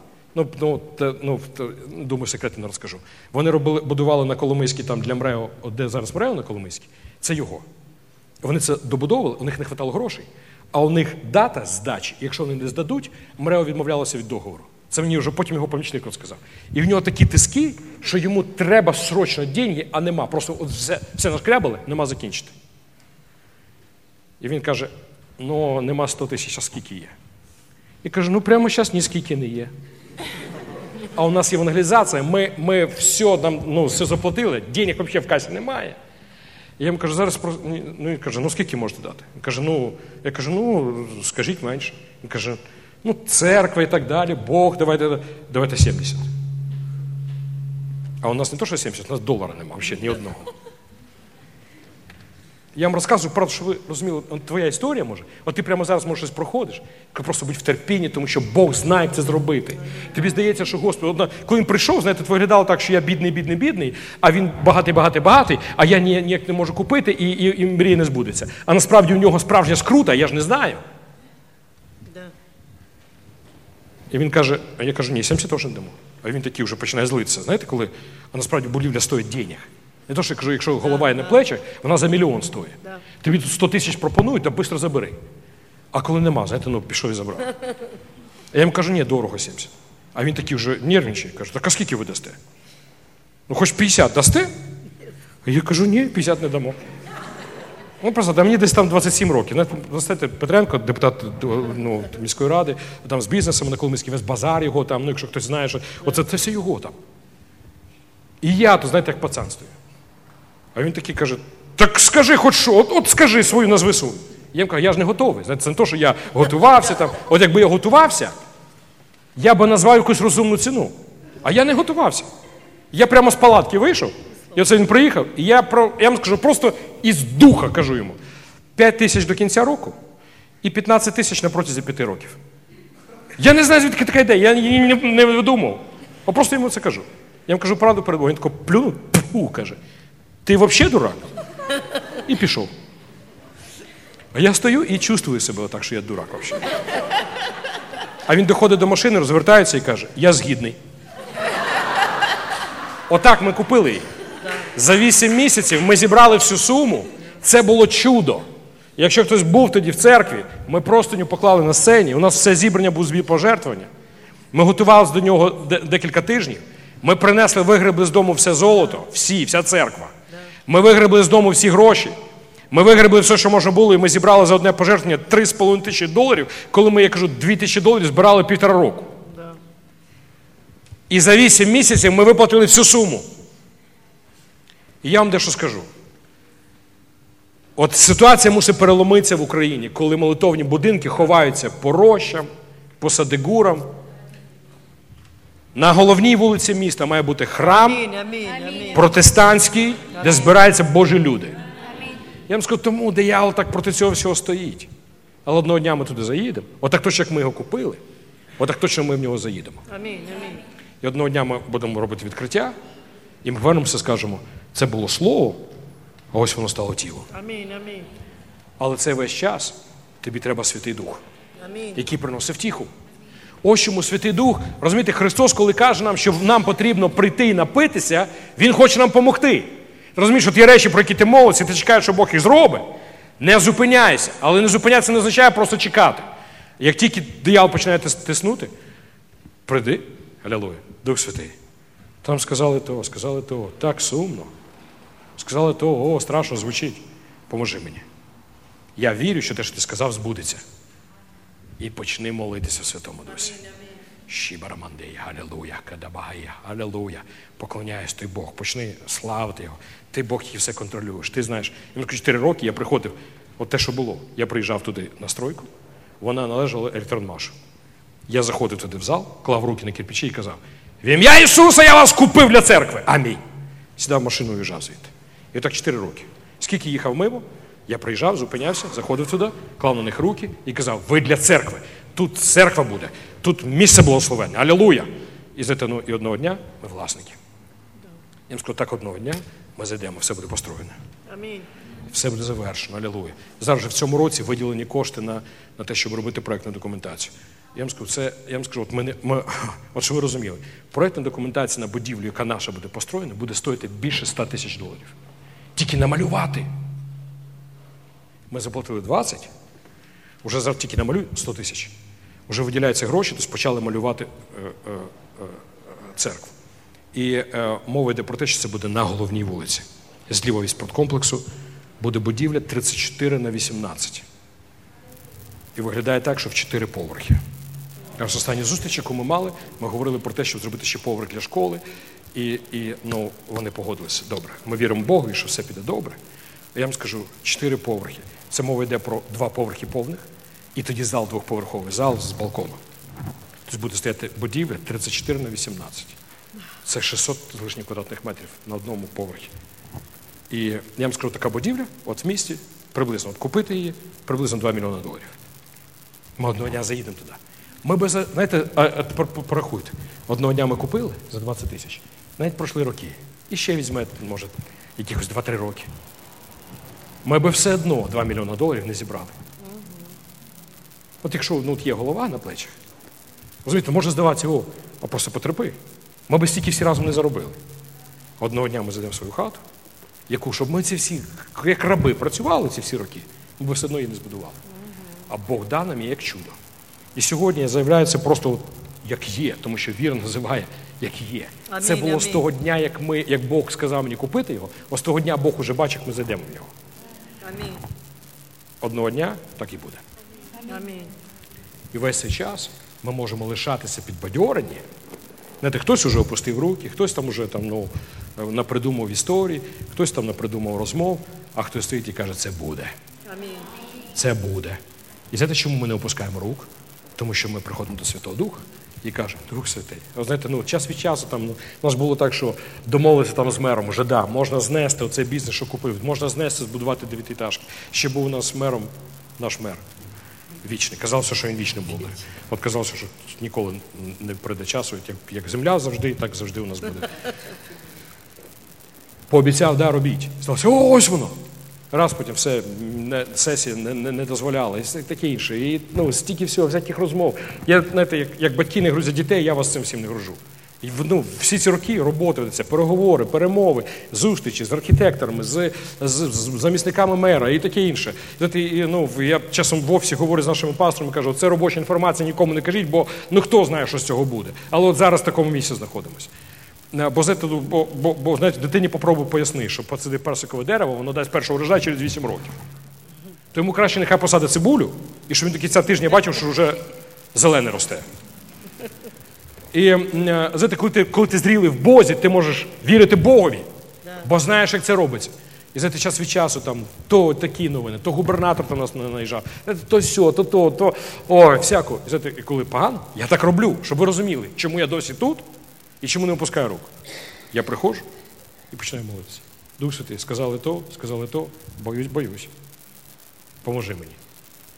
думаю, секрети не розкажу. Вони будували на Коломийській, там для МРЕО, де зараз МРЕО на Коломийській, це його. Вони це добудовували, у них не вистачало грошей, а у них дата здачі, якщо вони не здадуть, МРЕО відмовлялося від договору. Це мені вже потім його помічник розказав. І в нього такі тиски, що йому треба срочно деньги, а нема. Просто от все нашкрябали, нема закінчити. І він каже, нема 100 тисяч, а скільки є? І каже, прямо зараз ні скільки не є. А у нас є евангелізація, ми все, все заплатили, денег взагалі в касі немає. І я йому кажу, зараз, він каже, скільки можете дати? Він каже, я кажу, скажіть менше. Він каже, церква і так далі, Бог, давайте 70. А у нас не то, що 70, у нас долара немає, взагалі, ні одного. Я вам розказую, правда, що ви розуміли, твоя історія може, от ти прямо зараз, може, щось проходиш, просто будь в терпінні, тому що Бог знає, як це зробити. Тобі здається, що, Господи, коли він прийшов, знаєте, твоє виглядало так, що я бідний, а він багатий, а я ніяк не можу купити, і мрія не збудеться. А насправді у нього справжня скрута, я ж не знаю. І він каже, а я кажу, ні, 70 теж не дамо. А він такий вже починає злитися. Знаєте, коли, а насправді будівля стоїть денег. Не то, що я кажу, якщо голова і не плече, вона за мільйон стоїть. Тобі тут 100 тисяч пропонують, то швидко забери. А коли нема, знаєте, пішов і забрав. Я йому кажу, ні, дорого 70. А він такий вже нервничає, каже, так а скільки ви дасте? Хоч 50 дасте? А я кажу, ні, 50 не дамо. Просто, мені десь там 27 років. Знаєте, Петренко, депутат міської ради, там з бізнесом на Коломийській, весь базар його там, якщо хтось знає, що це все його там. І я, то знаєте, як пацан стою. А він такий каже, так скажи хоч що, от скажи свою назви суму. Я йому кажу, я ж не готовий. Знаєте, це не то, що я готувався там. От якби я готувався, я би назвав якусь розумну ціну. А я не готувався. Я прямо з палатки вийшов, і оце він приїхав, і я вам скажу, просто із духа кажу йому. 5 тисяч до кінця року і 15 тисяч на протязі 5 років. Я не знаю, звідки така ідея, я її не видумав. А просто йому це кажу. Я йому кажу правду перед Богом. Він тако плюнув, каже, ти взагалі дурак? І пішов. А я стою і чувствую себе отак, що я дурак взагалі. А він доходить до машини, розвертається і каже, я згідний. Отак ми купили її. За 8 місяців ми зібрали всю суму. Це було чудо. Якщо хтось був тоді в церкві, ми простиню поклали на сцені, у нас все зібрання був збір пожертвування. Ми готувалися до нього декілька тижнів. Ми принесли, вигребли з дому все золото, вся церква. Ми вигребли з дому всі гроші. Ми вигребли все, що можна було, і ми зібрали за одне пожертвування $3,5 тисячі, коли ми, я кажу, $2,000 збирали 1,5 року. І за 8 місяців ми виплатили всю суму. І я вам дещо скажу. От ситуація мусить переломитися в Україні, коли молитовні будинки ховаються по рощам, по садигурам. На головній вулиці міста має бути храм протестантський, де збираються Божі люди. Я вам скажу, тому диявол так проти цього всього стоїть. Але одного дня ми туди заїдемо. Отак точно, як ми його купили, отак точно ми в нього заїдемо. Амінь. І одного дня ми будемо робити відкриття, і ми повернемося і скажемо, це було слово, а ось воно стало тіло. Амінь. Але це весь час тобі треба Святий Дух, Амінь. який приносить втіху. Ось чому Святий Дух, розумієте, Христос, коли каже нам, що нам потрібно прийти і напитися, Він хоче нам допомогти. Розумієш, що ті речі, про які ти молишся, ти чекаєш, що Бог їх зробить, не зупиняйся. Але не зупинятися не означає просто чекати. Як тільки диявол починає тиснути, прийди, алілуя, Дух Святий. Там сказали то, так сумно. Сказали то, страшно звучить. Поможи мені. Я вірю, що те, що ти сказав, збудеться. І почни молитися в Святому Дусі. Шібарамандей, алілуя, кадабагая, алілуя. Поклоняюсь, той Бог, почни славити Його. Ти Бог, який все контролюєш. Ти знаєш, 4 роки я приходив, от те, що було. Я приїжджав туди на стройку, вона належала електронмашу. Я заходив туди в зал, клав руки на кирпичі і казав, в ім'я Ісуса я вас купив для церкви. Амінь. Сідав в машину і уїжджав звідти. І отак 4 роки. Скільки їхав мимо, я приїжджав, зупинявся, заходив туди, клав на них руки і казав, ви для церкви. Тут церква буде, тут місце благословенне. Алілуя. І одного дня ми власники. Я вам скажу, так одного дня ми зайдемо, все буде построєно. Амінь. Все буде завершено, алілуя. Зараз же в цьому році виділені кошти на те, щоб робити проєктну документацію. Я вам скажу, от що ви розуміли, проєктна документація на будівлю, яка наша буде построєна, буде стоїти більше $100 000. Тільки намалювати. Ми заплатили 20, вже зараз тільки намалюй 100 000. Вже виділяються гроші, тобто почали малювати церкву. І мова йде про те, що це буде на головній вулиці. Зліва від спорткомплексу буде будівля 34х18. І виглядає так, що в 4 поверхи. Ось останній зустріч, яку ми мали, ми говорили про те, щоб зробити ще поверх для школи. І вони погодилися. Добре. Ми віримо Богу, що все піде добре. Я вам скажу, 4 поверхи. Це мова йде про 2 поверхи повних, і тоді зал 2-поверховий, зал з балконом. Тобто буде стояти будівля 34х18. Це 600 з лишніх квадратних метрів на одному поверхі. І я вам скажу, така будівля, от в місті, приблизно, от купити її, приблизно $2 мільйони. Ми одного дня заїдемо туди. Ми без, знаєте, порахуйте, одного дня ми купили за 20 000, навіть пройшли роки. І ще візьмете, може, якихось 2-3 роки. Ми би все одно $2 мільйони не зібрали. От якщо от є голова на плечах, розумієте, може здаватися, а просто потерпи. Ми б стільки всі разом не заробили. Одного дня ми зайдемо в свою хату, щоб ми ці всі, як раби, працювали ці всі роки, ми б все одно її не збудували. А Бог дав нам її як чудо. І сьогодні заявляю це просто як є, тому що віра називає як є. Амінь, це було з амінь. того дня, як Бог сказав мені купити його, ось з того дня Бог уже бачить, як ми зайдемо в нього. Амінь. Одного дня так і буде. Амінь. І весь цей час ми можемо лишатися підбадьорені. Знаєте, хтось уже опустив руки, хтось там уже напридумав історії, хтось там напридумав розмов, а хтось стоїть і каже, це буде. Амінь. Це буде. І знаєте, чому ми не опускаємо рук? Тому що ми приходимо до Святого Духа і кажемо, Дух Святий. Знаєте, час від часу у нас було так, що домовилися там з мером, уже можна знести оцей бізнес, що купив, можна знести, збудувати 9-етажки. Ще був у нас мером наш мер. Вічний. Казався, що він вічним буде. От казався, що ніколи не прийде часу, як земля завжди, так завжди у нас буде. Пообіцяв, робіть. Сталося, ось воно. Раз потім все, сесія не дозволяла, і таке інше. І стільки всього, всяких розмов. Знаєте, як батьки не грузять дітей, я вас цим всім не гружу. І, всі ці роки роботи, переговори, перемови, зустрічі з архітекторами, з замісниками мера і таке інше. Я часом в офісі говорю з нашими пасторами, кажу, це робоча інформація, нікому не кажіть, бо хто знає, що з цього буде. Але от зараз в такому місці знаходимося. Бо знаєте, дитині попробуй поясни, що посади персикове дерево, воно дасть перший урожай через 8 років. То йому краще нехай посадить цибулю, і щоб він до кінця тижня бачив, що вже зелене росте. І знаєте, коли ти зрілий в Бозі, ти можеш вірити Богові, бо знаєш, як це робиться. І знаєте, час від часу то такі новини, то губернатор на нас наїжджав, то сьо, то, всяко. І знаєте, коли погано, я так роблю, щоб ви розуміли, чому я досі тут і чому не опускаю рук. Я приходжу і починаю молитися. Дух Святий, сказали то, боюсь. Поможи мені.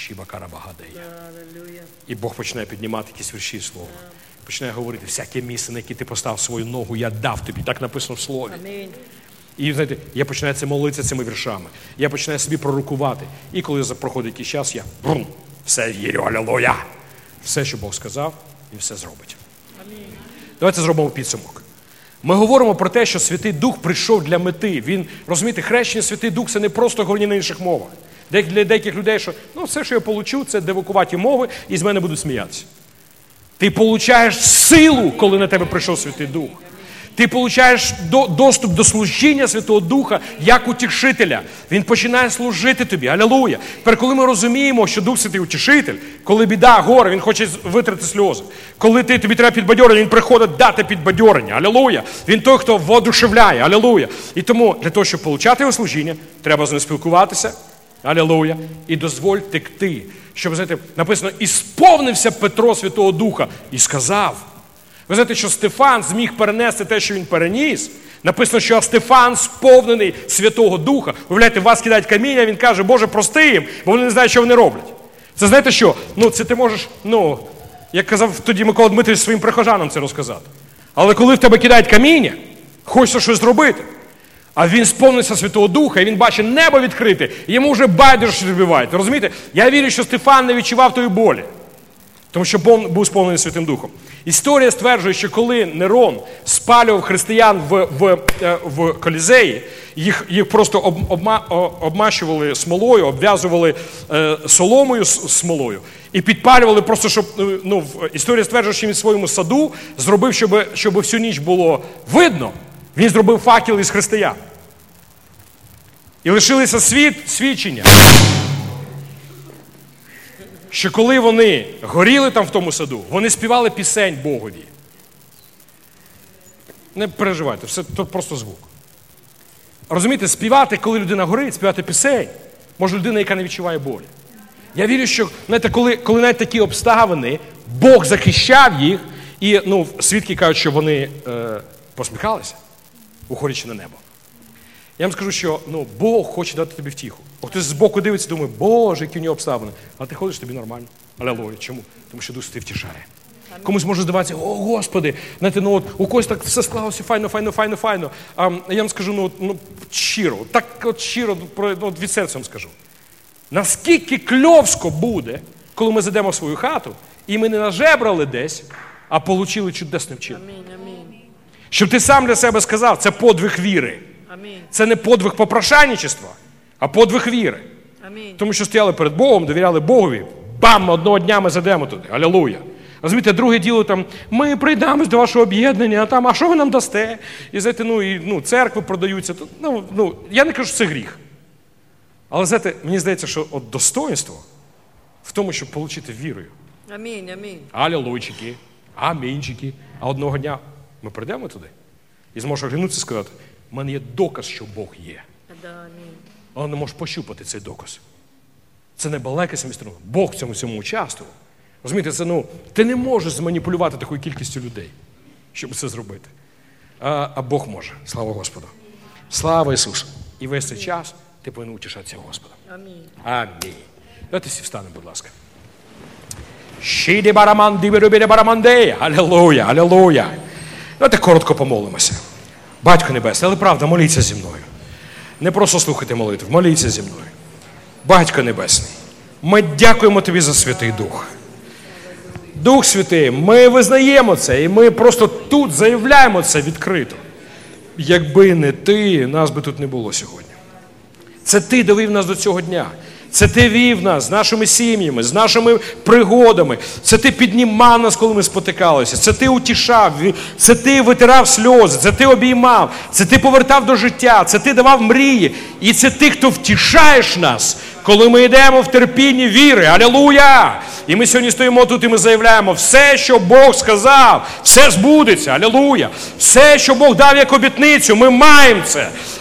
Hallelujah. І Бог починає піднімати якісь вірші слова. Починає говорити, всяке місце, на яке ти постав свою ногу, я дав тобі. Так написано в Слові. Амінь. І, знаєте, я починаю це молитися цими віршами. Я починаю собі пророкувати. І коли проходить якийсь час, я все вірю, алілуя. Все, що Бог сказав, він все зробить. Амінь. Давайте зробимо підсумок. Ми говоримо про те, що Святий Дух прийшов для мети. Він, розумієте, хрещення Святий Дух – це не просто говорення на інших мовах. Для деяких людей, що все, що я получу, це девакуваті мови, і з мене будуть сміятися. Ти получаєш силу, коли на тебе прийшов Святий Дух. Ти получаєш доступ до служіння Святого Духа як утішителя. Він починає служити тобі. Алілуя. Тепер, коли ми розуміємо, що Дух Святий утішитель, коли біда, горе, він хоче витрати сльози. Коли тобі треба підбадьорення, він приходить дати підбадьорення. Алілуя. Він той, хто воодушевляє. Алілуя. І тому для того, щоб получати його служіння, треба з ним спілкуватися. Алілуя. І дозволь текти. Щоб, знаєте, написано, і сповнився Петро Святого Духа і сказав. Ви знаєте, що Стефан зміг перенести те, що він переніс. Написано, що Стефан сповнений Святого Духа. Уявляєте, вас кидають каміння, він каже, Боже, прости їм, бо вони не знають, що вони роблять. Це знаєте що? Це ти можеш, як казав тоді Микола Дмитрович своїм прихожанам це розказати. Але коли в тебе кидають каміння, хочеться щось зробити. А він сповнився Святого Духа, і він бачить небо відкрите, і йому вже байдуже, що відбувається. Розумієте? Я вірю, що Стефан не відчував тої болі. Тому що був сповнений Святим Духом. Історія стверджує, що коли Нерон спалював християн в Колізеї, їх просто обмащували смолою, обв'язували соломою смолою і підпалювали просто, щоб, історія стверджує, що він в своєму саду зробив, щоб всю ніч було видно, він зробив факел із християн. І лишилися свідчення. Що коли вони горіли там в тому саду, вони співали пісень Богові. Не переживайте, все тут просто звук. Розумієте, співати, коли людина горить, співати пісень, може людина, яка не відчуває болі. Я вірю, що, знаєте, коли навіть такі обставини, Бог захищав їх, і, свідки кажуть, що вони посміхалися, уходячи на небо. Я вам скажу, що Бог хоче дати тобі втіху. Хтось збоку дивиться і думає, Боже, які в нього обставини. А ти ходиш, тобі нормально. Алілуя. Чому? Тому що Дух Святий втішає. Комусь може здаватися, о, Господи, знаєте, у когось так все склалося файно. А я вам скажу, щиро, від серця вам скажу. Наскільки кльовсько буде, коли ми зайдемо в свою хату, і ми не нажебрали десь, а получили чудесний вчинок. Амінь. Щоб ти сам для себе сказав, це подвиг віри. Амінь. Це не подвиг попрошайничества, а подвиг віри. Амінь. Тому що стояли перед Богом, довіряли Богові. Бам, одного дня ми зайдемо туди. Алілуя. Розумієте, друге діло там, ми прийдемо до вашого об'єднання, а що ви нам дасте? І, знаєте, церкви продаються. Я не кажу, що це гріх. Але, знаєте, мені здається, що достоинство в тому, щоб отримати вірою. Амінь. Алілуйчики, амінчики. А одного дня ми прийдемо туди і зможемо оглянутися і сказати, в мене є доказ, що Бог є. Амінь. Але не можеш пощупати цей доказ. Це не балакайся між собою. Бог в цьому участвував. Розумієте, це, ти не можеш зманіпулювати такою кількістю людей, щоб це зробити. А Бог може. Слава Господу. Слава Ісусу. І весь цей час ти повинен утішатися Господом. Амінь. Давайте всі встанемо, будь ласка. Алілуя. Давайте коротко помолимося. Батько Небесний, але правда, моліться зі мною. Не просто слухайте молитв, моліться зі мною. Батько Небесний, ми дякуємо Тобі за Святий Дух. Дух Святий, ми визнаємо це, і ми просто тут заявляємо це відкрито. Якби не Ти, нас би тут не було сьогодні. Це Ти довів нас до цього дня. Це Ти вів нас з нашими сім'ями, з нашими пригодами. Це Ти піднімав нас, коли ми спотикалися. Це Ти утішав, це Ти витирав сльози, це Ти обіймав, це Ти повертав до життя, це Ти давав мрії. І це Ти, хто втішаєш нас, коли ми йдемо в терпінні віри. Алілуя! І ми сьогодні стоїмо тут і ми заявляємо, все, що Бог сказав, все збудеться. Алілуя! Все, що Бог дав як обітницю, ми маємо це.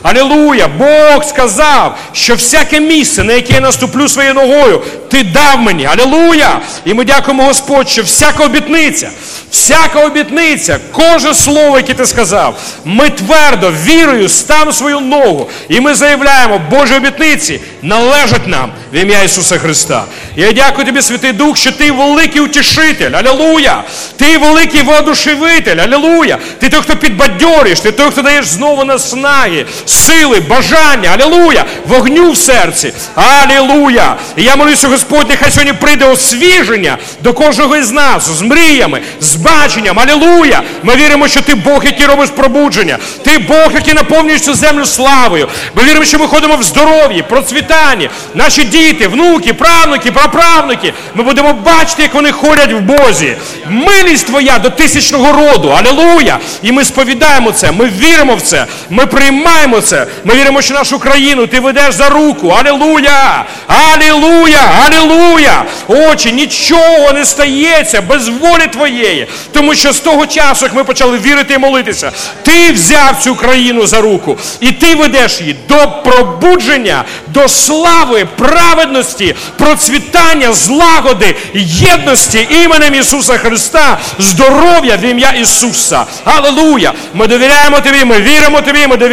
Алілуя! Бог сказав, що всяке місце, на яке я наступлю своєю ногою, ти дав мені. Алілуя! І ми дякуємо, Господь, що всяка обітниця, кожне слово, яке ти сказав, ми твердо, вірою ставимо свою ногу. І ми заявляємо, Божі обітниці належать нам в ім'я Ісуса Христа. І я дякую тобі, Святий Дух, що ти великий утішитель. Алілуя! Ти великий воодушевитель. Алілуя! Ти той, хто підбадьориш, ти той, хто даєш знову наснаги, сили, бажання. Алілуя! Вогню в серці. Алілуя! І я молюся, Господь, нехай сьогодні прийде освіження до кожного із нас з мріями, з баченням. Алілуя! Ми віримо, що ти Бог, який робиш пробудження. Ти Бог, який наповнюєш цю землю славою. Ми віримо, що ми ходимо в здоров'ї, процвітанні. Наші діти, внуки, правнуки, праправнуки. Ми будемо бачити, як вони ходять в Бозі. Милість твоя до тисячного роду. Алілуя! І ми сповідаємо це. Ми віримо в це. Ми приймаємо це. Ми віримо, що нашу країну ти ведеш за руку. Алілуя! Алілуя! Алілуя! Отче, нічого не стається без волі твоєї. Тому що з того часу, як ми почали вірити і молитися, ти взяв цю країну за руку. І ти ведеш її до пробудження, до слави, праведності, процвітання, злагоди, єдності іменем Ісуса Христа, здоров'я в ім'я Ісуса. Алілуя! Ми довіряємо тобі, ми віримо тобі, ми довіряємо.